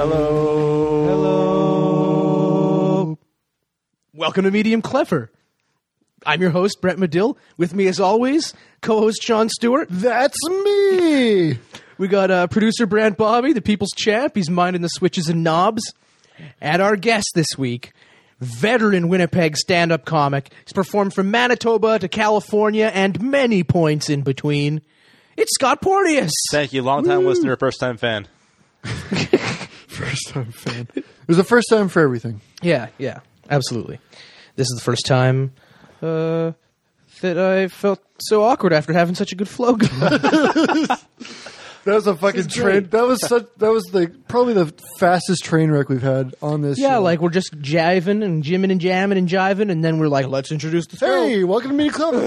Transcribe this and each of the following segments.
Hello. Hello. Welcome to Medium Clever. I'm your host, Brett Medill. With me, as always, co-host Sean Stewart. That's me. We got producer Brant Bobby, the people's champ. He's minding the switches and knobs. And our guest this week, veteran Winnipeg stand-up comic. He's performed from Manitoba to California and many points in between. It's Scott Porteous. Thank you. Long-time listener, first-time fan. First-time fan. It was the first time for everything. Yeah, absolutely. This is the first time that I felt so awkward after having such a good flow going. That was a fucking train. That was probably the fastest train wreck we've had on this show. Like we're just jiving and jimming and jamming and jiving, and then we're like, let's introduce the show. Hey, welcome to Mini Club.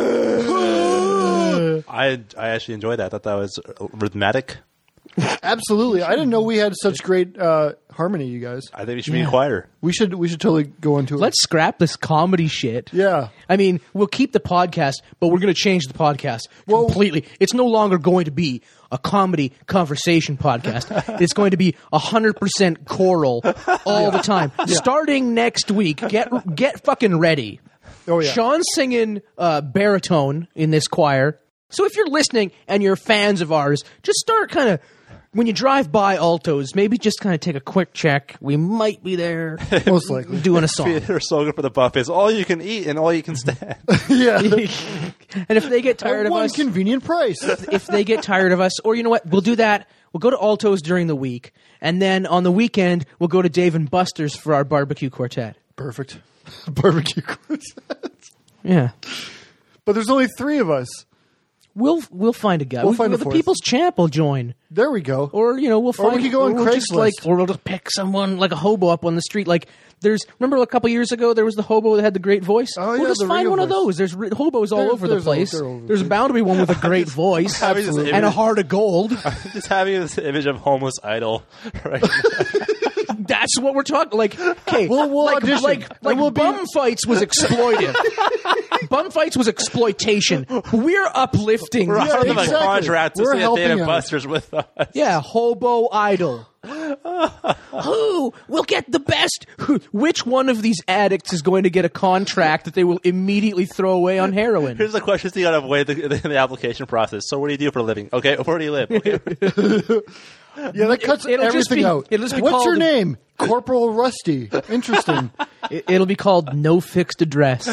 I actually enjoyed that. I thought that was rhythmic. Absolutely. I didn't know we had such great harmony, you guys. I think we should be quieter. We should totally go into it. Let's scrap this comedy shit. Yeah. I mean, we'll keep the podcast, but we're going to change the podcast completely. It's no longer going to be a comedy conversation podcast. It's going to be 100% choral all the time. Yeah. Starting next week, get fucking ready. Oh, yeah. Sean's singing baritone in this choir. So if you're listening and you're fans of ours, just start kind of, when you drive by Altos, maybe just kind of take a quick check. We might be there. Most likely. Doing a song. Their slogan for the buffet is all you can eat and all you can stand. Yeah. And if they get tired of us, convenient price. if they get tired of us, or you know what, we'll do that. We'll go to Altos during the week, and then on the weekend, we'll go to Dave and Buster's for our barbecue quartet. Perfect. Barbecue quartet. Yeah. But there's only 3 of us. We'll find a guy. We'll find a the fourth. People's Champ will join. There we go. Or, we'll find... Or we could go on Craigslist. Or we'll just pick someone, like a hobo up on the street. Like, remember a couple years ago, there was the hobo that had the great voice? Oh, we'll yeah, just the find radio one of voice. those. There's hobos all over the place. There's bound to be one with a great voice. Absolutely. And a heart of gold. Just having this image of homeless idol right now. That's what we're talking. Like, okay, we'll audition. like bum fights was exploitive. Bum fights was exploitation. We're uplifting. We're out of exactly. a contract to We're see a helping Dave and out. Buster's with us. Yeah, hobo idol. Who will get the best? Which one of these addicts is going to get a contract that they will immediately throw away on heroin? Here's the question so you got to avoid the application process. So what do you do for a living? Okay, where do you live? Okay. Yeah, that cuts everything out. It'll just be What's called, your name? Corporal Rusty. Interesting. It'll be called No Fixed Address.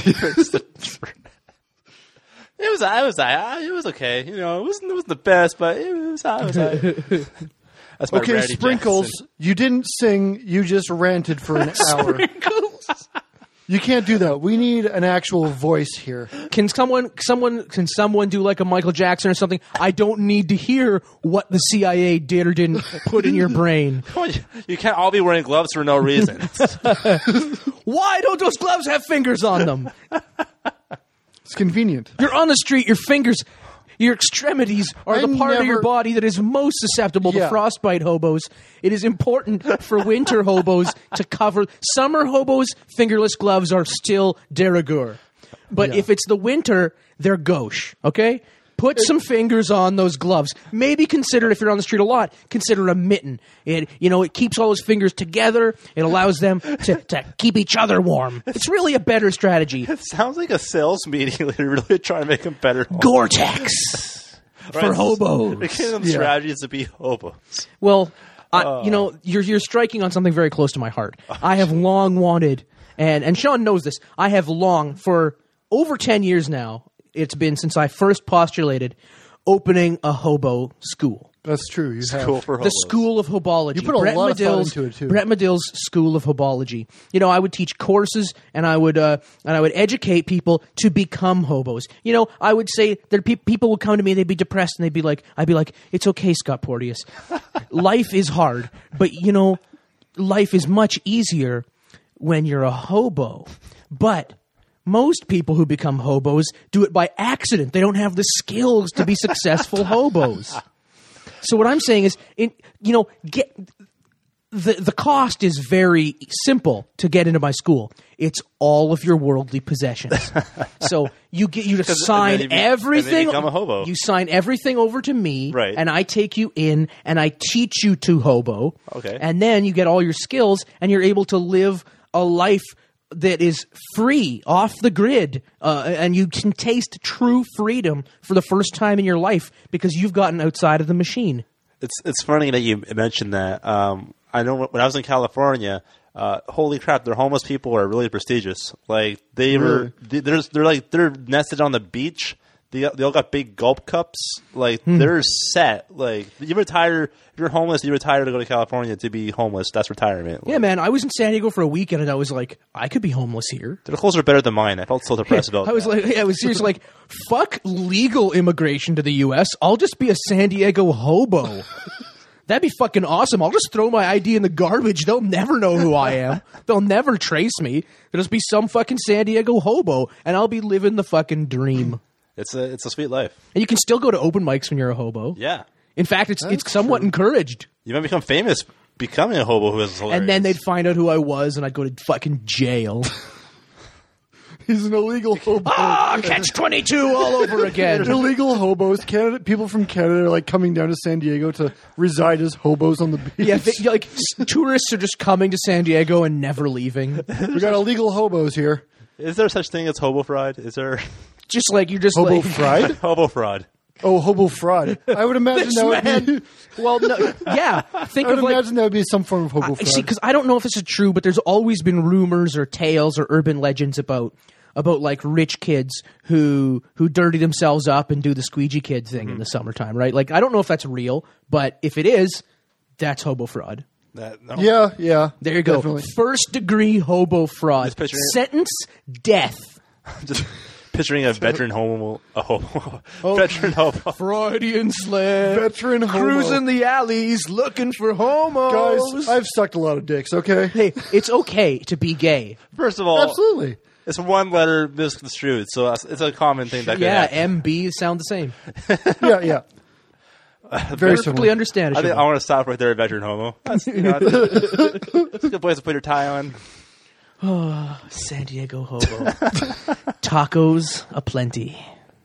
It was okay. It wasn't the best, but it was That's my Okay, Randy Sprinkles, Jackson. you didn't sing. You just ranted for an hour. Sprinkles. You can't do that. We need an actual voice here. Can someone do like a Michael Jackson or something? I don't need to hear what the CIA did or didn't put in your brain. You can't all be wearing gloves for no reason. Why don't those gloves have fingers on them? It's convenient. You're on the street, your fingers, your extremities are the part of your body that is most susceptible to frostbite hobos. It is important for winter hobos to cover. Summer hobos, fingerless gloves are still de rigueur. But if it's the winter, they're gauche, okay? Put some fingers on those gloves. Maybe consider, if you're on the street a lot, consider a mitten. It keeps all those fingers together. It allows them to keep each other warm. It's really a better strategy. It sounds like a sales meeting. They're really trying to make them better. Gore-Tex for hobos. Making them strategies to be hobos. Well, you're striking on something very close to my heart. I have long wanted, and Sean knows this, I have long, for over 10 years now, it's been since I first postulated opening a hobo school. That's true. You have. School for The hobos. School of Hobology. You put a lot of thought into it, too. Brett Medill's School of Hobology. I would teach courses, and I would educate people to become hobos. I would say that people would come to me, and they'd be depressed, and I'd be like, it's okay, Scott Porteous. Life is hard, but life is much easier when you're a hobo. But most people who become hobos do it by accident. They don't have the skills to be successful hobos. So what I'm saying is, the cost is very simple to get into my school. It's all of your worldly possessions. So you sign everything. And then you become a hobo. You sign everything over to me, right. And I take you in and I teach you to hobo. Okay. And then you get all your skills and you're able to live a life that is free, off the grid, and you can taste true freedom for the first time in your life because you've gotten outside of the machine. It's funny that you mentioned that. I know when I was in California, holy crap, their homeless people are really prestigious. Like they're nested on the beach. They all got big gulp cups. Like they're set. Like you retire if you're homeless, you retire to go to California to be homeless. That's retirement. Yeah, man. I was in San Diego for a weekend, and I was like, I could be homeless here. Their clothes are better than mine. I felt so depressed about. I was seriously like, fuck legal immigration to the U.S. I'll just be a San Diego hobo. That'd be fucking awesome. I'll just throw my ID in the garbage. They'll never know who I am. They'll never trace me. There'll just be some fucking San Diego hobo, and I'll be living the fucking dream. It's a sweet life. And you can still go to open mics when you're a hobo. Yeah. In fact, it's somewhat encouraged. You might become famous becoming a hobo who is hilarious. And then they'd find out who I was, and I'd go to fucking jail. He's an illegal hobo. Catch-22 all over again. Illegal hobos. People from Canada are like coming down to San Diego to reside as hobos on the beach. Yeah, tourists are just coming to San Diego and never leaving. We got illegal hobos here. Is there such thing as hobo fraud? Is there just like you're just hobo like fraud? Hobo fraud. Oh, hobo fraud. I would imagine that would be. Well, no, yeah. I would imagine that would be some form of hobo fraud. See, because I don't know if this is true, but there's always been rumors or tales or urban legends about like rich kids who dirty themselves up and do the squeegee kid thing in the summertime, right? Like, I don't know if that's real, but if it is, that's hobo fraud. Yeah. There you go. Definitely. First degree hobo fraud. Sentence, death. Just picturing a veteran hobo. Veteran hobo. Freudian slip. Veteran hobo. Cruising the alleys looking for homos. Guys, I've sucked a lot of dicks, okay? Hey, it's okay to be gay. First of all, absolutely. It's one letter misconstrued, so it's a common thing that could happen. MB sound the same. Yeah. Very perfectly similar. understandable. I think I want to stop right there, veteran homo. That's a good place to put your tie on. Oh, San Diego hobo. Tacos aplenty.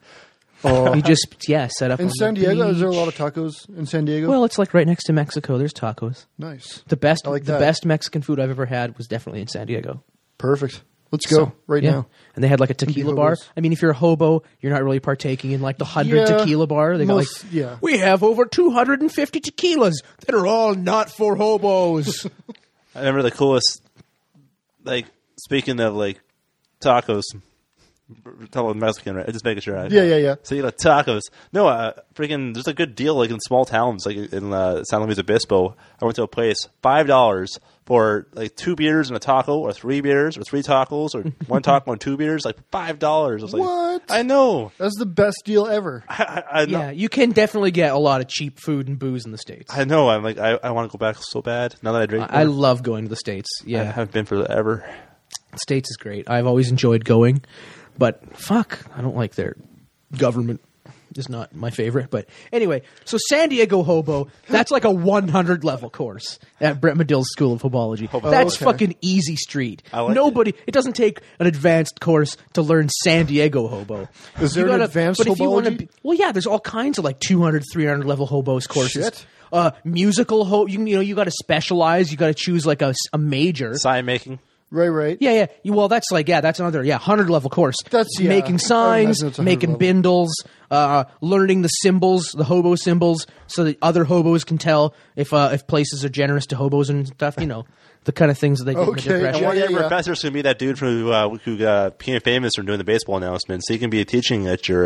Oh. You just set up in on San the Diego. beach. Is there a lot of tacos in San Diego? Well, it's like right next to Mexico. There's tacos. Nice. The best, I like the that. best Mexican food I've ever had was definitely in San Diego. Perfect. Let's go now. And they had like a tequila bar. I mean, if you're a hobo, you're not really partaking in like the 100 tequila bar. They got we have over 250 tequilas that are all not for hobos. I remember the coolest, like, speaking of like tacos. Talking about Mexican, right? Just making sure. Yeah. So you got tacos. No, freaking, there's a good deal like in small towns, like in San Luis Obispo. I went to a place, $5 for like 2 beers and a taco, or 3 beers, or 3 tacos, or 1 taco and 2 beers, like $5. I was like, what? I know. That's the best deal ever. I know. Yeah, you can definitely get a lot of cheap food and booze in the States. I know. I'm like, I want to go back so bad now that I drink. I love going to the States. Yeah, I haven't been forever. The States is great. I've always enjoyed going. But fuck, I don't like their government. Is not my favorite. But anyway, so San Diego hobo, that's like a 100 level course at Brett Medill's School of Hobology. That's fucking easy street. It doesn't take an advanced course to learn San Diego hobo. Is there an advanced hobology? Well, yeah, there's all kinds of like 200, 300 level hobos courses. Shit. Musical you got to specialize. You got to choose like a major. Sign making. Right. Yeah. Well, that's that's another 100 level course. That's making signs, making bindles, learning the symbols, the hobo symbols, so that other hobos can tell if places are generous to hobos and stuff. You know, the kind of things that they get in the depression. And one of your professors can be that dude who became famous from doing the baseball announcements. So he can be teaching at your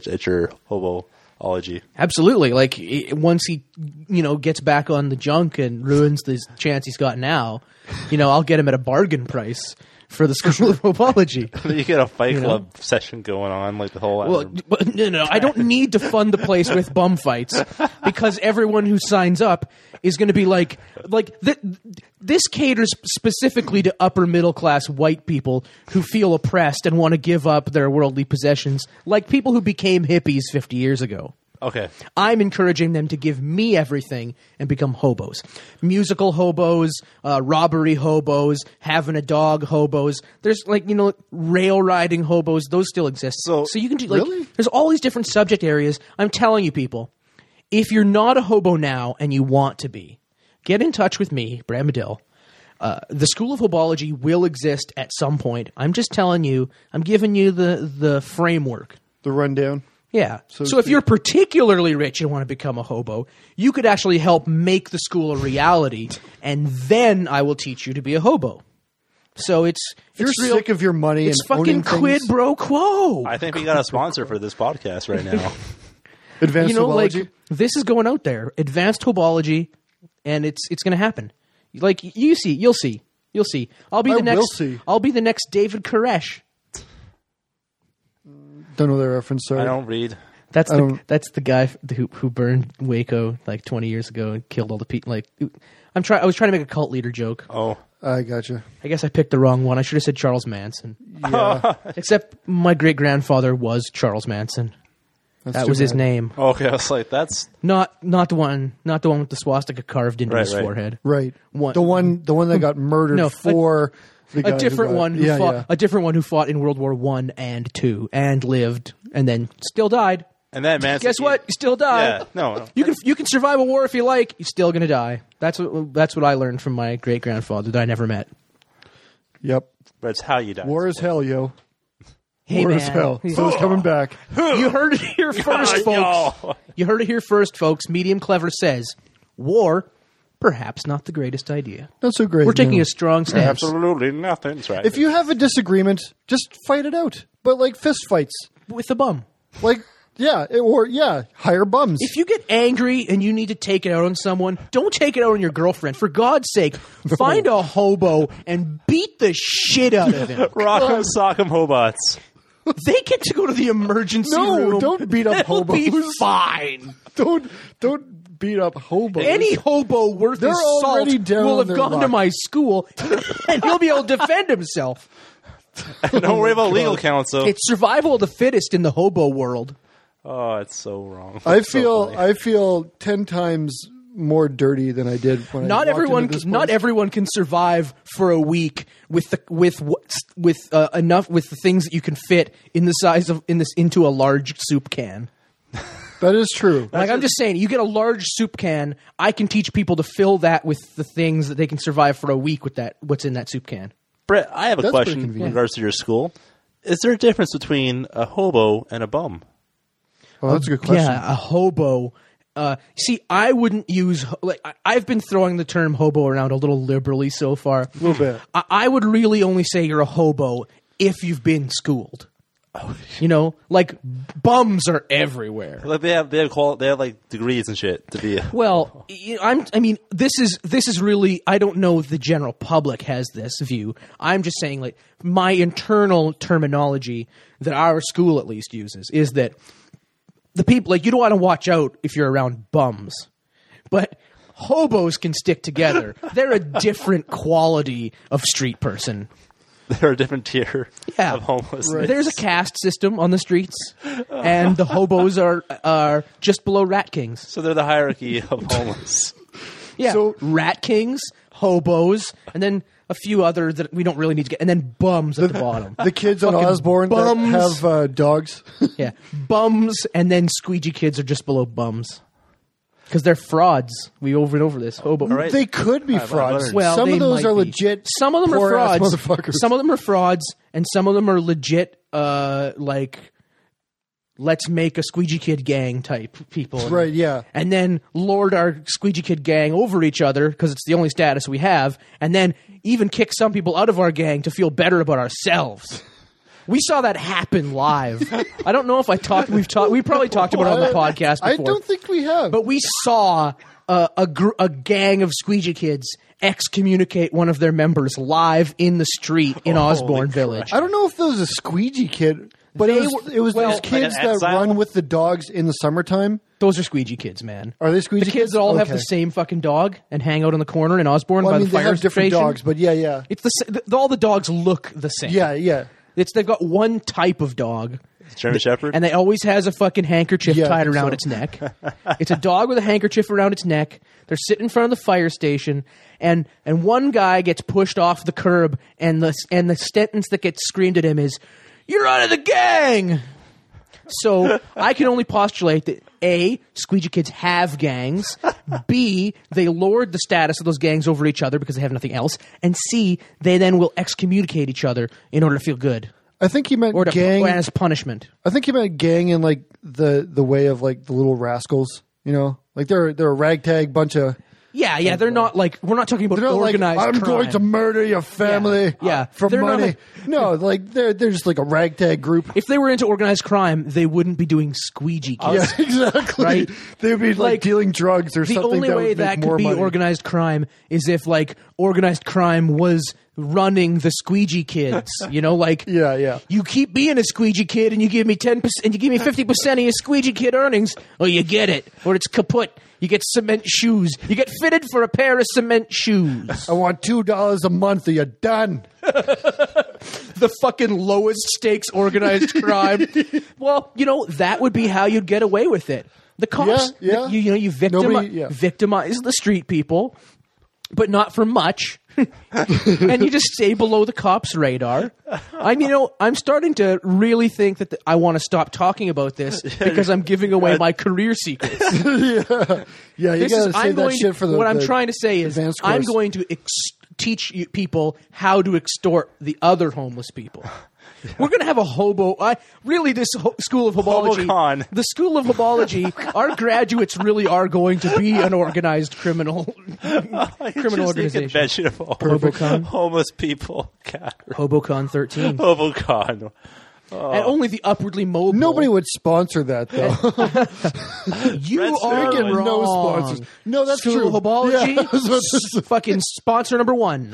hoboology. Absolutely. Like once he gets back on the junk and ruins the chance he's got now. I'll get him at a bargain price for the School of Hobology. You get a Fight Club session going on, like the whole. Well, no, I don't need to fund the place with bum fights because everyone who signs up is going to be like this caters specifically to upper middle class white people who feel oppressed and want to give up their worldly possessions, like people who became hippies 50 years ago. Okay. I'm encouraging them to give me everything and become hobos. Musical hobos, robbery hobos, having a dog hobos. There's rail riding hobos. Those still exist. So you can do really? There's all these different subject areas. I'm telling you, people, if you're not a hobo now and you want to be, get in touch with me, Brad Medill. The School of Hobology will exist at some point. I'm just telling you. I'm giving you the framework. The rundown. Yeah. So if you're particularly rich and want to become a hobo, you could actually help make the school a reality, and then I will teach you to be a hobo. So if you're sick of your money, it's and fucking quid pro quo. I think we got a sponsor for this podcast right now. Advanced Hobology. This is going out there. Advanced Hobology, and it's going to happen. Like you'll see. I'll be the next David Koresh. Don't know that reference. Sorry, I don't read. That's the guy who burned Waco like 20 years ago and killed all the people. Like, I was trying to make a cult leader joke. Oh, I gotcha. I guess I picked the wrong one. I should have said Charles Manson. Yeah. Except my great grandfather was Charles Manson. That was his name. Okay, I was like, that's not the one with the swastika carved into his forehead. Right. The one that got murdered for the guy a different one who fought. A different one who fought in World War I and II and lived and then still died. And that man. Guess what? You still die. Yeah, no. You can survive a war if you like. You're still gonna die. That's what I learned from my great grandfather that I never met. Yep. But it's how you die. War is hell, yo. Hey, War man. is hell. So it's coming back. You heard it here first, folks. You heard it here first, folks. Medium Clever says, war, perhaps not the greatest idea. Not so great. We're taking a strong stance. Absolutely nothing. That's right. If you have a disagreement, just fight it out. But like fist fights. With the bum. Hire bums. If you get angry and you need to take it out on someone, don't take it out on your girlfriend. For God's sake, find a hobo and beat the shit out of him. Rock'em sock'em hobots. They get to go to the emergency room. No, don't beat up hobos. They'll be fine. Don't beat up hobos. Any hobo worth his salt will have gone to my school, and he'll be able to defend himself. Don't worry about legal counsel. It's survival of the fittest in the hobo world. Oh, it's so wrong. I feel 10 times more dirty than I did when not I walked into this place. Not everyone can survive for a week with the things that you can fit in the size of into a large soup can. That is true. I'm just saying, you get a large soup can, I can teach people to fill that with the things that they can survive for a week with what's in that soup can. Brett, I have a question in regards to your school. Is there a difference between a hobo and a bum? Well, that's a good question. Yeah, a hobo. See, I wouldn't use. I've been throwing the term hobo around a little liberally so far. A little bit. I would really only say you're a hobo if you've been schooled. Like bums are everywhere. Like they have like degrees and shit to be. Well, this is really. I don't know if the general public has this view. I'm just saying, like, my internal terminology that our school at least uses is that the people, like, you don't want to watch out if you're around bums, but hobos can stick together. They're a different quality of street person. They're a different tier of homelessness. Right. There's a caste system on the streets, and the hobos are just below rat kings. So they're the hierarchy of homeless. Yeah, so rat kings, hobos, and then a few other that we don't really need to get, and then bums at the bottom. The kids on Osborne that have dogs. Yeah, bums, and then squeegee kids are just below bums. Because they're frauds. We over this. Hobo. Right. They could be frauds. Well, some of those are legit. Some of them are frauds. Motherfuckers. Some of them are frauds, and some of them are legit. Like, let's make a squeegee kid gang type people. Right. Yeah. And then lord our squeegee kid gang over each other because it's the only status we have, and then even kick some people out of our gang to feel better about ourselves. We saw that happen live. I don't know if we probably talked about it on the podcast before. I don't think we have. But we saw a gang of squeegee kids excommunicate one of their members live in the street in Osborne Village. I don't know if there was a squeegee kid, but it was those kids that run with the dogs in the summertime. Those are squeegee kids, man. Are they squeegee kids? The kids that all have the same fucking dog and hang out in the corner in Osborne by the fire they have different station. dogs, but yeah. It's all the dogs look the same. Yeah. They've got one type of dog German Shepherd? And they always has a fucking handkerchief tied around its neck. It's a dog with a handkerchief around its neck. They're sitting in front of the fire station, and one guy gets pushed off the curb, and the sentence that gets screamed at him is, "You're out of the gang!" So I can only postulate that A, Squeegee Kids have gangs, B, they lord the status of those gangs over each other because they have nothing else, and C, they then will excommunicate each other in order to feel good. I think he meant gang or as punishment. I think he meant gang in like the way of like the Little Rascals, you know? Like they're a ragtag bunch of Yeah, they're not like, we're not talking about organized crime. I'm going to murder your family for money. No, like they're just like a ragtag group. If they were into organized crime, they wouldn't be doing Squeegee Kids. Yeah, exactly. Right? They would be like dealing drugs or something. The only way that could be organized crime is if like organized crime was running the Squeegee Kids. You know, like you keep being a Squeegee Kid and you give me 10% and you give me 50% of your Squeegee Kid earnings, or you get it, or it's kaput. You get cement shoes. You get fitted for a pair of cement shoes. I want $2 a month or you're done. The fucking lowest stakes organized crime. Well, you know, that would be how you'd get away with it. The cops, you victimize the street people, but not for much. And you just stay below the cops' radar. I'm starting to really think that I want to stop talking about this because I'm giving away my career secrets. You gotta say that shit for the What I'm trying to say is I'm going to teach people how to extort the other homeless people. We're going to have a hobo. This School of Hobology. HoboCon. The School of Hobology. Our graduates really are going to be an organized criminal organization. Convention of HoboCon. Homeless people. HoboCon 13. HoboCon. And only the upwardly mobile. Nobody would sponsor that, though. You are wrong. No sponsors. No, that's School true. of Hobology. Fucking sponsor number 1.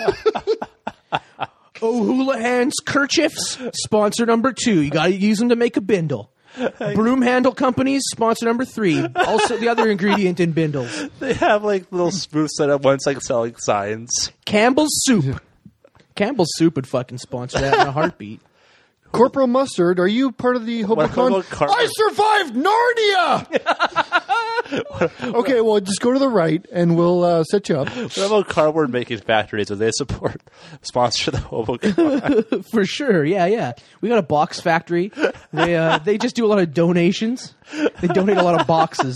O'Houlihan's kerchiefs, sponsor number 2. You got to use them to make a bindle. Broom handle companies, sponsor number 3. Also, the other ingredient in bindles. They have like little spoofs set up once, like selling signs. Campbell's Soup. Campbell's Soup would fucking sponsor that in a heartbeat. Corporal Mustard, are you part of the HoboCon? I survived Narnia! Okay, well, just go to the right, and we'll set you up. What about cardboard making factories? Do they sponsor the HoboCon? For sure, yeah. We got a box factory. They just do a lot of donations. They donate a lot of boxes.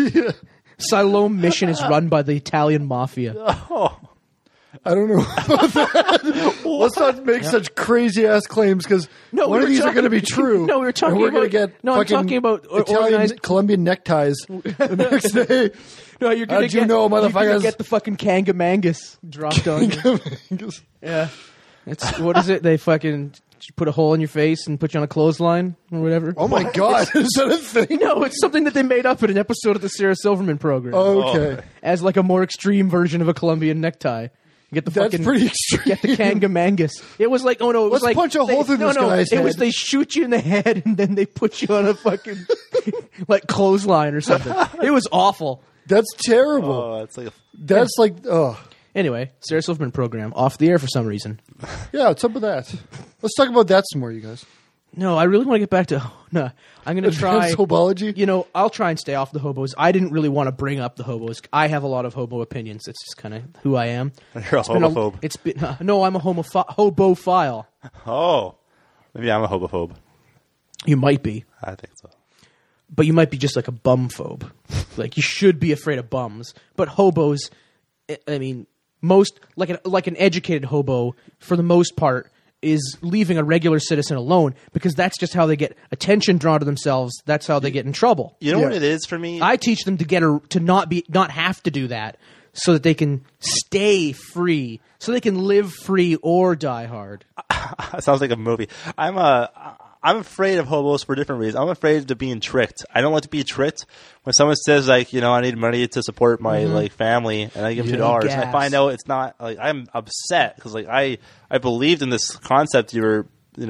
Siloam Mission is run by the Italian mafia. Oh. I don't know about that. Let's not make such crazy ass claims because one of these are going to be true. No, we're talking about. We're going to get. No, I'm talking about Italian Colombian neckties the next day. No, you're going to get. motherfuckers? You're going to get the fucking Kangamangus dropped on you. Yeah, what is it? They fucking put a hole in your face and put you on a clothesline or whatever. Oh my god, is that a thing? No, it's something that they made up in an episode of the Sarah Silverman program. Okay, as like a more extreme version of a Colombian necktie. Get the That's pretty extreme. Get the Kangamangus. It was like, it was like punch a hole through this guy's head. It was they shoot you in the head and then they put you on a fucking like clothesline or something. It was awful. That's terrible. Oh, that's like Anyway, Sarah Silverman program off the air for some reason. Yeah, what's up with that? Let's talk about that some more, you guys. No, I really want to get back to. No, I'm going to try hobology. You know, I'll try and stay off the hobos. I didn't really want to bring up the hobos. I have a lot of hobo opinions. It's just kind of who I am. You're a homophobe. No, I'm a hobophile. Oh, maybe I'm a homophobe. You might be. I think so. But you might be just like a bum-phobe. Like you should be afraid of bums. But hobos, I mean, most like an educated hobo for the most part is leaving a regular citizen alone because that's just how they get attention drawn to themselves. That's how they get in trouble. You know what it is for me? I teach them to not have to do that so that they can stay free, so they can live free or die hard. Sounds like a movie. I'm afraid of hobos for different reasons. I'm afraid of being tricked. I don't like to be tricked. When someone says, like, you know, I need money to support my like family, and I give them $2, and I find out it's not, like, I'm upset because, like, I believed in this concept you were, you know,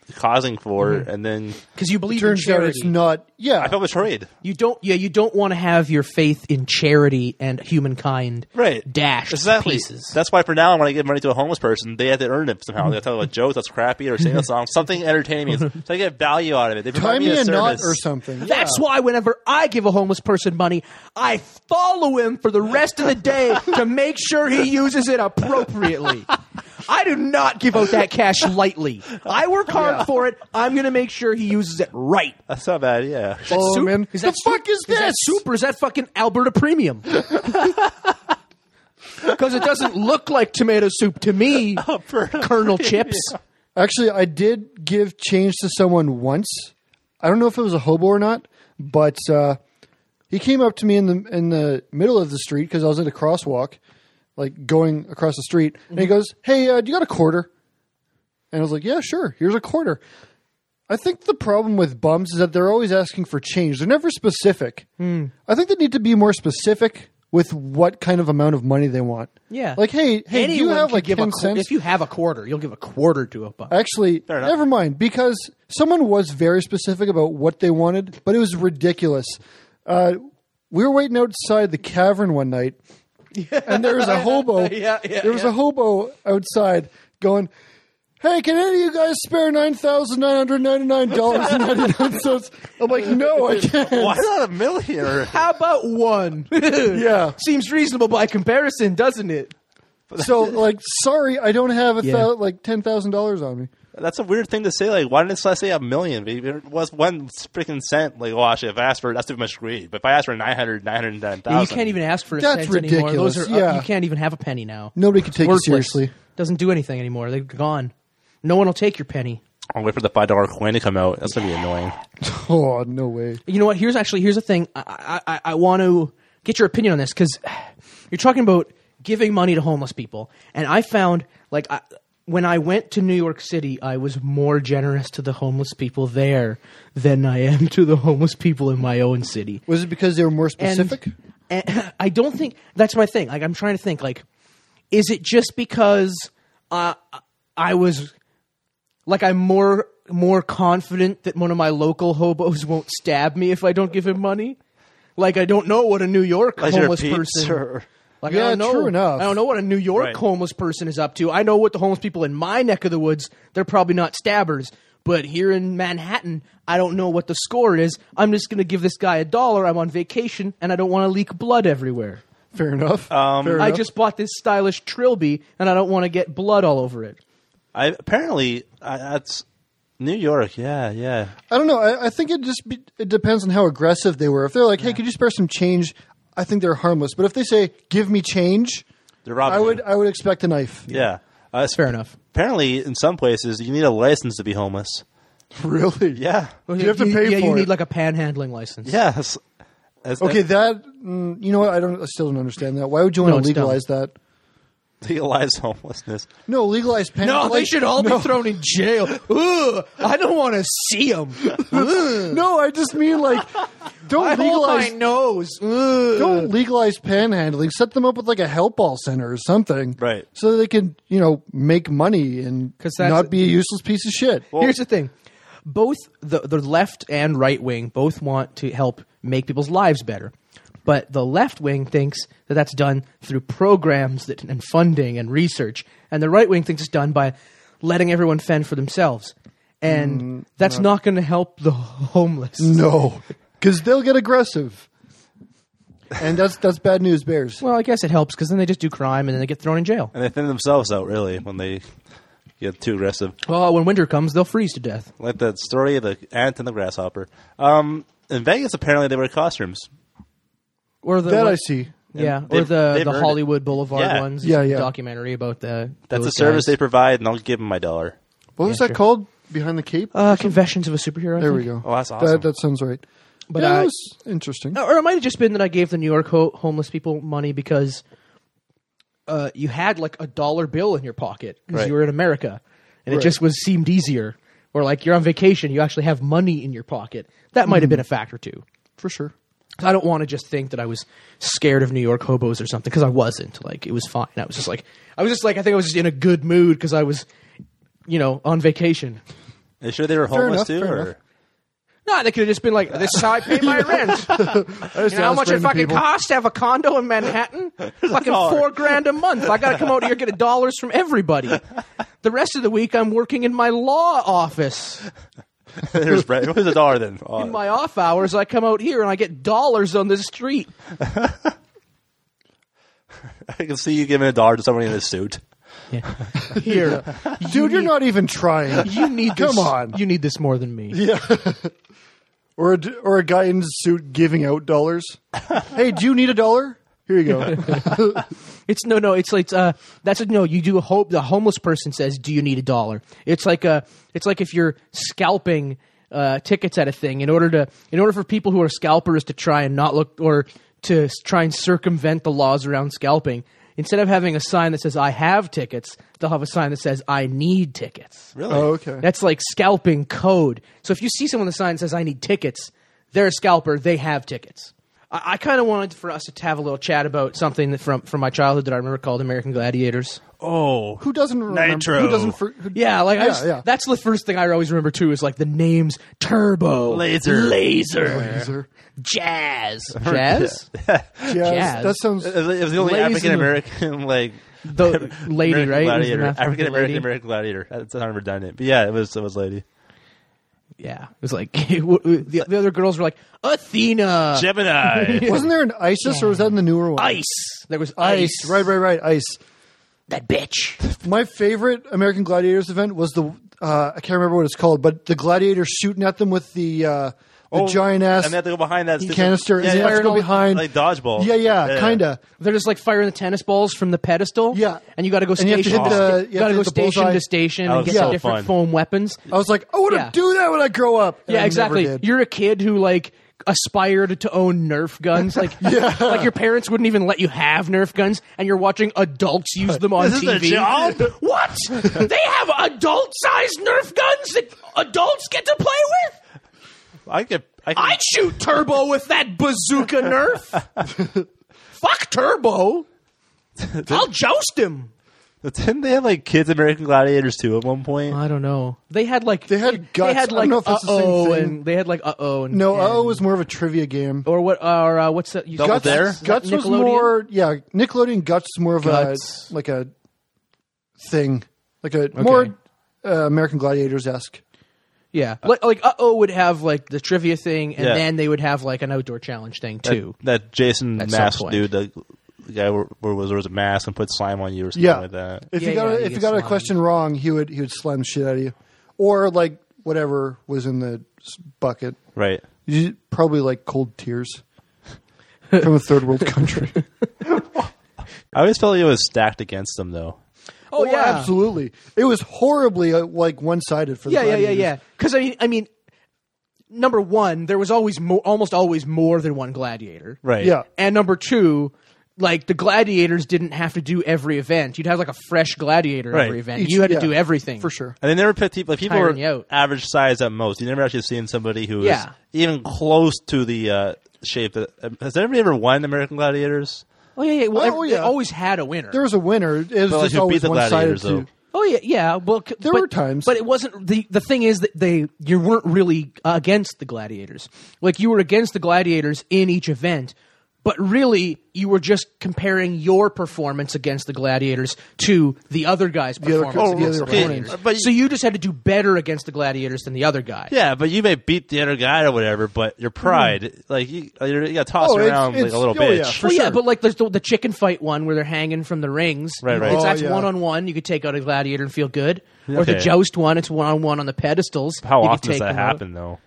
causing for, and then because you believe turns in charity. out it's not. Yeah, I felt betrayed. You don't want to have your faith in charity and humankind dashed to pieces. That's why for now, when I give money to a homeless person, they have to earn it somehow. They have to tell a joke that's crappy or sing a song, something entertaining me, so I get value out of it. They provide me a nut or something. That's why whenever I give a homeless person money, I follow him for the rest of the day to make sure he uses it appropriately. I do not give out that cash lightly. I work hard for it. I'm going to make sure he uses it right. That's not bad, yeah. Oh, man. Is that the fuck is this? Is that soup or is that fucking Alberta Premium? Because it doesn't look like tomato soup to me, Colonel Chips. Actually, I did give change to someone once. I don't know if it was a hobo or not, but he came up to me in the middle of the street because I was at a crosswalk, like going across the street, and he goes, "Hey, do you got a quarter?" And I was like, "Yeah, sure. Here's a quarter." I think the problem with bums is that they're always asking for change. They're never specific. I think they need to be more specific with what kind of amount of money they want. Yeah. Like, hey, do you have like 10 cents? If you have a quarter, you'll give a quarter to a bum. Actually, never mind, because someone was very specific about what they wanted, but it was ridiculous. We were waiting outside the cavern one night, and there was a hobo. There was a hobo outside going, "Hey, can any of you guys spare $9,999.99?" I'm like, "No, I can't." Why not $1 million? How about one? Yeah. Seems reasonable by comparison, doesn't it? So, like, sorry, I don't have $10,000 on me. That's a weird thing to say. Like, why didn't I say $1 million? Maybe it was 1 freaking cent. Like, well, actually, if I asked for, that's too much greed. But if I asked for 909,000, you can't even ask for a cent anymore. Ridiculous. Those are, you can't even have a penny now. Nobody can take Worthless. you seriously. Doesn't do anything anymore. They're gone. No one will take your penny. I'll wait for the $5 coin to come out. That's going to be annoying. Oh, no way. You know what? Here's the thing. I want to get your opinion on this because you're talking about giving money to homeless people. And I found, like, when I went to New York City, I was more generous to the homeless people there than I am to the homeless people in my own city. Was it because they were more specific? And I don't think that's my thing. Like, I'm trying to think, like, is it just because I was, like, I'm more confident that one of my local hobos won't stab me if I don't give him money? Like, I don't know what a New York homeless person... Like, yeah, I don't know, true enough. I don't know what a New York homeless person is up to. I know what the homeless people in my neck of the woods, they're probably not stabbers. But here in Manhattan, I don't know what the score is. I'm just going to give this guy $1. I'm on vacation, and I don't want to leak blood everywhere. Fair enough. I just bought this stylish Trilby, and I don't want to get blood all over it. That's New York, yeah. I don't know. I think it depends on how aggressive they were. If they're like, "Hey, could you spare some change?" I think they're harmless. But if they say, "Give me change," they're robbing I would expect a knife. Yeah. Fair enough. Apparently, in some places, you need a license to be homeless. Really? Yeah. You have to pay for it. Yeah, you need like a panhandling license. Yeah. Okay, you know what? I still don't understand that. Why would you want to legalize that? Legalize homelessness. No, legalize No, they should all be thrown in jail. Ugh, I don't want to see them. No, I just mean like don't legalize my nose. Don't legalize panhandling. Set them up with like a help all center or something, right? So they can make money and not be a useless piece of shit. Well, here's the thing: both the left and right wing both want to help make people's lives better. But the left wing thinks that that's done through programs and funding and research, and the right wing thinks it's done by letting everyone fend for themselves, and that's not going to help the homeless. No, because they'll get aggressive, and that's bad news bears. Well, I guess it helps because then they just do crime and then they get thrown in jail, and they thin themselves out really when they get too aggressive. Well, when winter comes, they'll freeze to death, like that story of the ant and the grasshopper. In Vegas, apparently they wear costumes. Or I see. Yeah, or the Hollywood Boulevard ones. Yeah. documentary about the. That's a service they provide, and I'll give them my $1. What was that called? Behind the Cape? Confessions of a Superhero. There we go. Oh, that's awesome. That sounds right. But that was interesting. Or it might have just been that I gave the New York homeless people money because you had like $1 bill in your pocket because you were in America, and it just seemed easier. Or like you're on vacation, you actually have money in your pocket. That might have been a factor too, for sure. I don't want to just think that I was scared of New York hobos or something because I wasn't. Like it was fine. I think I was just in a good mood because I was, on vacation. Are you sure they were homeless too? fair Or? enough. No, they could have just been like, "This is how I pay my rent." You know how much it fucking costs to have a condo in Manhattan? Fucking $4,000 a month. I got to come out here and get dollars from everybody. The rest of the week, I'm working in my law office. There's bread. What was $1 then? Oh. In my off hours, I come out here and I get dollars on the street. I can see you giving $1 to somebody in a suit. Yeah. Here, Dude, you're not even trying. You need this. Come on. You need this more than me. Yeah. Or a guy in a suit giving out dollars. Hey, do you need $1? Here you go. It's no. It's like that's no. You do hope the homeless person says, "Do you need $1?" It's like if you're scalping tickets at a thing in order for people who are scalpers to try and not look or to try and circumvent the laws around scalping. Instead of having a sign that says "I have tickets," they'll have a sign that says "I need tickets." Really? Oh, okay. That's like scalping code. So if you see someone with a sign that says "I need tickets," they're a scalper. They have tickets. I kind of wanted for us to have a little chat about something that from my childhood that I remember called American Gladiators. Oh, Who doesn't remember? Nitro. Who doesn't? Yeah, like Yeah. that's the first thing I always remember too is like the names Turbo, Laser. Jazz. Jazz? Jazz. That sounds. It was the only Ladies African American like The lady, American right? Gladiator. It was an African lady. American gladiator. That's how I've never done it. But yeah, it was lady. Yeah, it was like the other girls were like Athena, Gemini. Wasn't there an ISIS, or was that in the newer one? Ice. There was Ice. Right. Ice. That bitch. My favorite American Gladiators event was the I can't remember what it's called, but the gladiators shooting at them with the giant ass And they have to go behind that canister, Yeah, and they have to go Like behind. like dodgeball. Yeah, kinda. They're just like firing the tennis balls from the pedestal. Yeah. and you got to go And you have to station. hit the- You you got have to to go hit the station bullseye. to station That and was get so the different fun. foam weapons. I was like, I want to Yeah. do that when I grow up. And Yeah, I exactly. never did. You're a kid who like aspired to own Nerf guns. Like, like your parents wouldn't even let you have Nerf guns, and you're watching adults use them on This is TV. a job? What? They have adult-sized Nerf guns that adults get to play with? I'd shoot Turbo with that bazooka Nerf. Fuck Turbo. I'll joust him. Didn't they have like kids American Gladiators too at one point? I don't know. They had like They had guts. They had I like don't know if that's the same Uh-oh, thing. and they had like Uh-oh. And, No, and, it was more of a trivia game. or what? Or what's that? You Double Guts? Dare? Is that Guts was Nickelodeon? more, Nickelodeon Guts is more of Guts. a thing, like a more American Gladiators esque. Yeah, like Uh-Oh would have like the trivia thing, and Yeah. then they would have like an outdoor challenge thing too. That Jason At some mask point. dude, the guy where there was a mask and put slime on you or something Yeah, like that. if Yeah, you got yeah, a, you if you get got a slimed. question wrong, he would slam the shit out of you, or like whatever was in the bucket. Right. You probably like cold tears from a third world country. I always felt like it was stacked against them though. Oh yeah, absolutely. It was horribly like one sided for the yeah. Gladiators. Because I mean, number one, there was always almost always more than one gladiator. Right. Yeah. And number two, like the gladiators didn't have to do every event. You'd have like a fresh gladiator Right. every event. Each- you had to yeah, do everything for sure. And they never picked people. Like people Tiring you were out. average size at most. You never actually seen somebody who was Yeah. even close to the shape. Has anybody ever won American Gladiators? Oh yeah. Well, Oh, they yeah. always had a winner. There was a winner. It was But, like, just who beat always the one sided Gladiators, too. though? Oh yeah. Well, There were times. but it wasn't the thing is that you weren't really against the gladiators. Like you were against the gladiators in each event, but really you were just comparing your performance against the gladiators to the other guy's other- performance against the the other opponents. opponents. So you just had to do better against the gladiators than the other guy. Yeah, but you may beat the other guy or whatever. But your pride, like you got tossed Oh, it's- around like it's- a little oh, yeah, bitch. for Well, yeah, sure. but like there's the chicken fight one where they're hanging from the rings. Right. That's Oh, yeah. one-on-one. You could take out a gladiator and feel good. Or the Okay. joust one, it's one-on-one on the pedestals. How You could often does take that them out. happen though?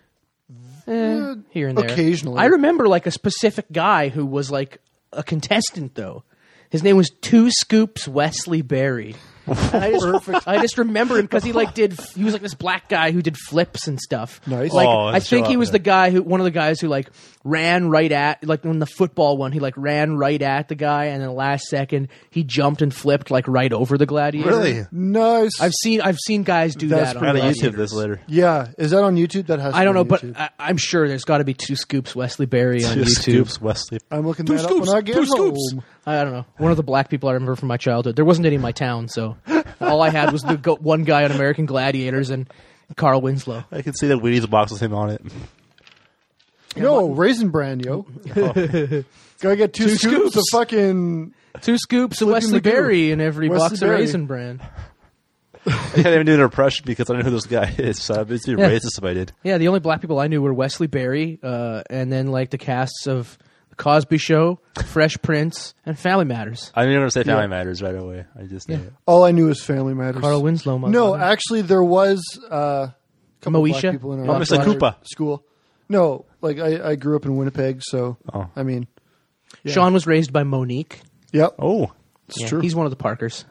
Here and there. Occasionally. I remember like a specific guy who was like a contestant though. His name was Two Scoops Wesley Berry. And I just remember him because he was like this black guy who did flips and stuff. Nice. Like Oh, I think show he up was there. one of the guys who like ran right at like in the football one. He like ran right at the guy, and then the last second he jumped and flipped like right over the gladiator. Really? Nice. I've seen guys do That's that. I On gotta gladiators. YouTube this later. Yeah, is that on YouTube? That has. To I don't be know, on but YouTube. I'm sure there's got to be Two Scoops Wesley Berry on Two YouTube. Scoops, Wesley. I'm looking Two that scoops, up when I get two scoops. home. I don't know. One of the black people I remember from my childhood. There wasn't any in my town, so all I had was one guy on American Gladiators, and Carl Winslow. I can see the Wheaties box with him on it. No, Raisin Bran, yo. Gotta get two scoops of fucking... 2 scoops of Flipping Wesley the goo. Berry in every Wesley box Berry. of Raisin Bran. I can't even do an impression because I don't know who this guy is. So I'd be racist if I did. Yeah, the only black people I knew were Wesley Berry, and then like the casts of The Cosby Show, Fresh Prince, and Family Matters. I didn't even say Family Matters right away. I just knew it. All I knew was Family Matters. Carl Winslow. my No, brother. actually, there was a couple Moesha? black people in our Mr. Koopa. school. No, like I grew up in Winnipeg, so I mean, yeah. Sean was raised by Monique. Yep, Oh, it's Yeah, true. He's one of the Parkers.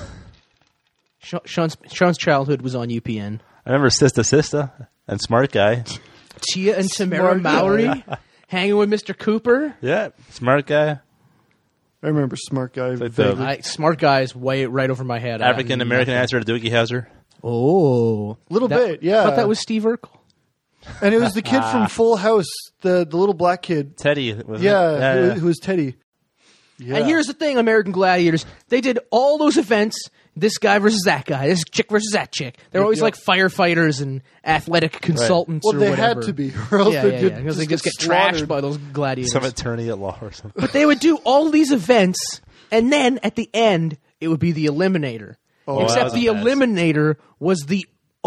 Sean's childhood was on UPN. I remember Sista and Smart Guy. Tia and Tamara Smart guy. Mowry hanging with Mr. Cooper. Yeah, Smart Guy. I remember Smart Guy. like the- vaguely. Smart guy is way right over my head. African American answer to Doogie Howser. Oh, Little bit, yeah. I thought that was Steve Urkel. And it was the kid from Full House, the little black kid. Teddy. Was Yeah, who was Teddy. Yeah. And here's the thing, American Gladiators. They did all those events. This guy versus that guy. This chick versus that chick. They're always Yep. like firefighters and athletic consultants Well, or they whatever. had to be, or else Yeah, they yeah, could yeah. Because they just just get slaughtered. trashed by those gladiators. some attorney at law or something. But they would do all these events, and then at the end, it would be the Eliminator. Oh, that Except was the the best. Eliminator was the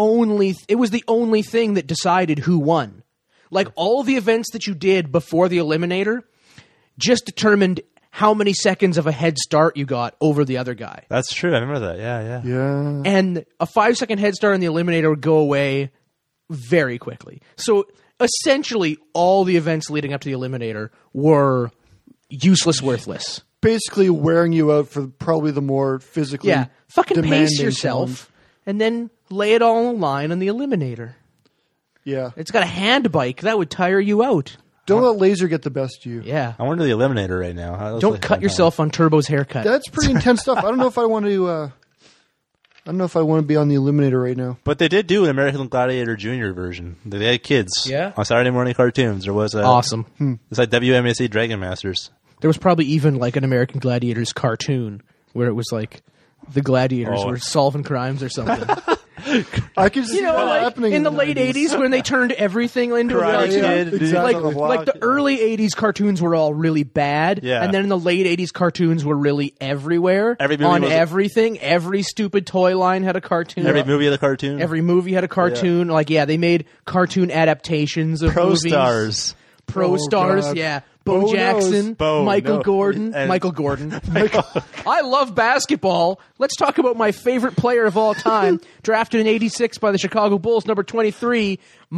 only thing that decided who won. Like all the events that you did before the Eliminator just determined how many seconds of a head start you got over the other guy. That's true. I remember that. Yeah. Yeah. And a 5-second head start on the Eliminator would go away very quickly. So essentially, all the events leading up to the Eliminator were useless, worthless. Basically wearing you out for probably the more physically Yeah, fucking demanding pace yourself challenge. and then lay it all on the line on the Eliminator. Yeah. It's got a hand bike. That would tire you out. Don't let laser get the best of you. Yeah. I wonder the Eliminator right now. That looks Don't like a cut fun time. yourself on Turbo's haircut. That's pretty intense stuff. I don't know if I want to. I don't know if I want to be on the Eliminator right now. But they did do an American Gladiator Junior version. They had kids. Yeah? On Saturday morning cartoons. There was a Awesome. It's like WMAC Dragon Masters. There was probably even like an American Gladiators cartoon where it was like the gladiators Oh. were solving crimes or something. I can see You know, that like happening in the late 80s when they turned everything into a Karate cartoon. Kid, exactly. Like the early 80s cartoons were all really bad. Yeah. And then in the late 80s cartoons were really everywhere. Every movie on was- everything. Every stupid toy line had a cartoon. Every movie of the cartoon. Every movie had a cartoon. Like, yeah, they made cartoon adaptations of Pro movies. Stars. Pro Oh, Stars, God. yeah. Bo Bo Jackson, knows. Bo, Michael no. Gordon. And- Michael Gordon. I love basketball. Let's talk about my favorite player of all time. Drafted in 86 by the Chicago Bulls, number 23,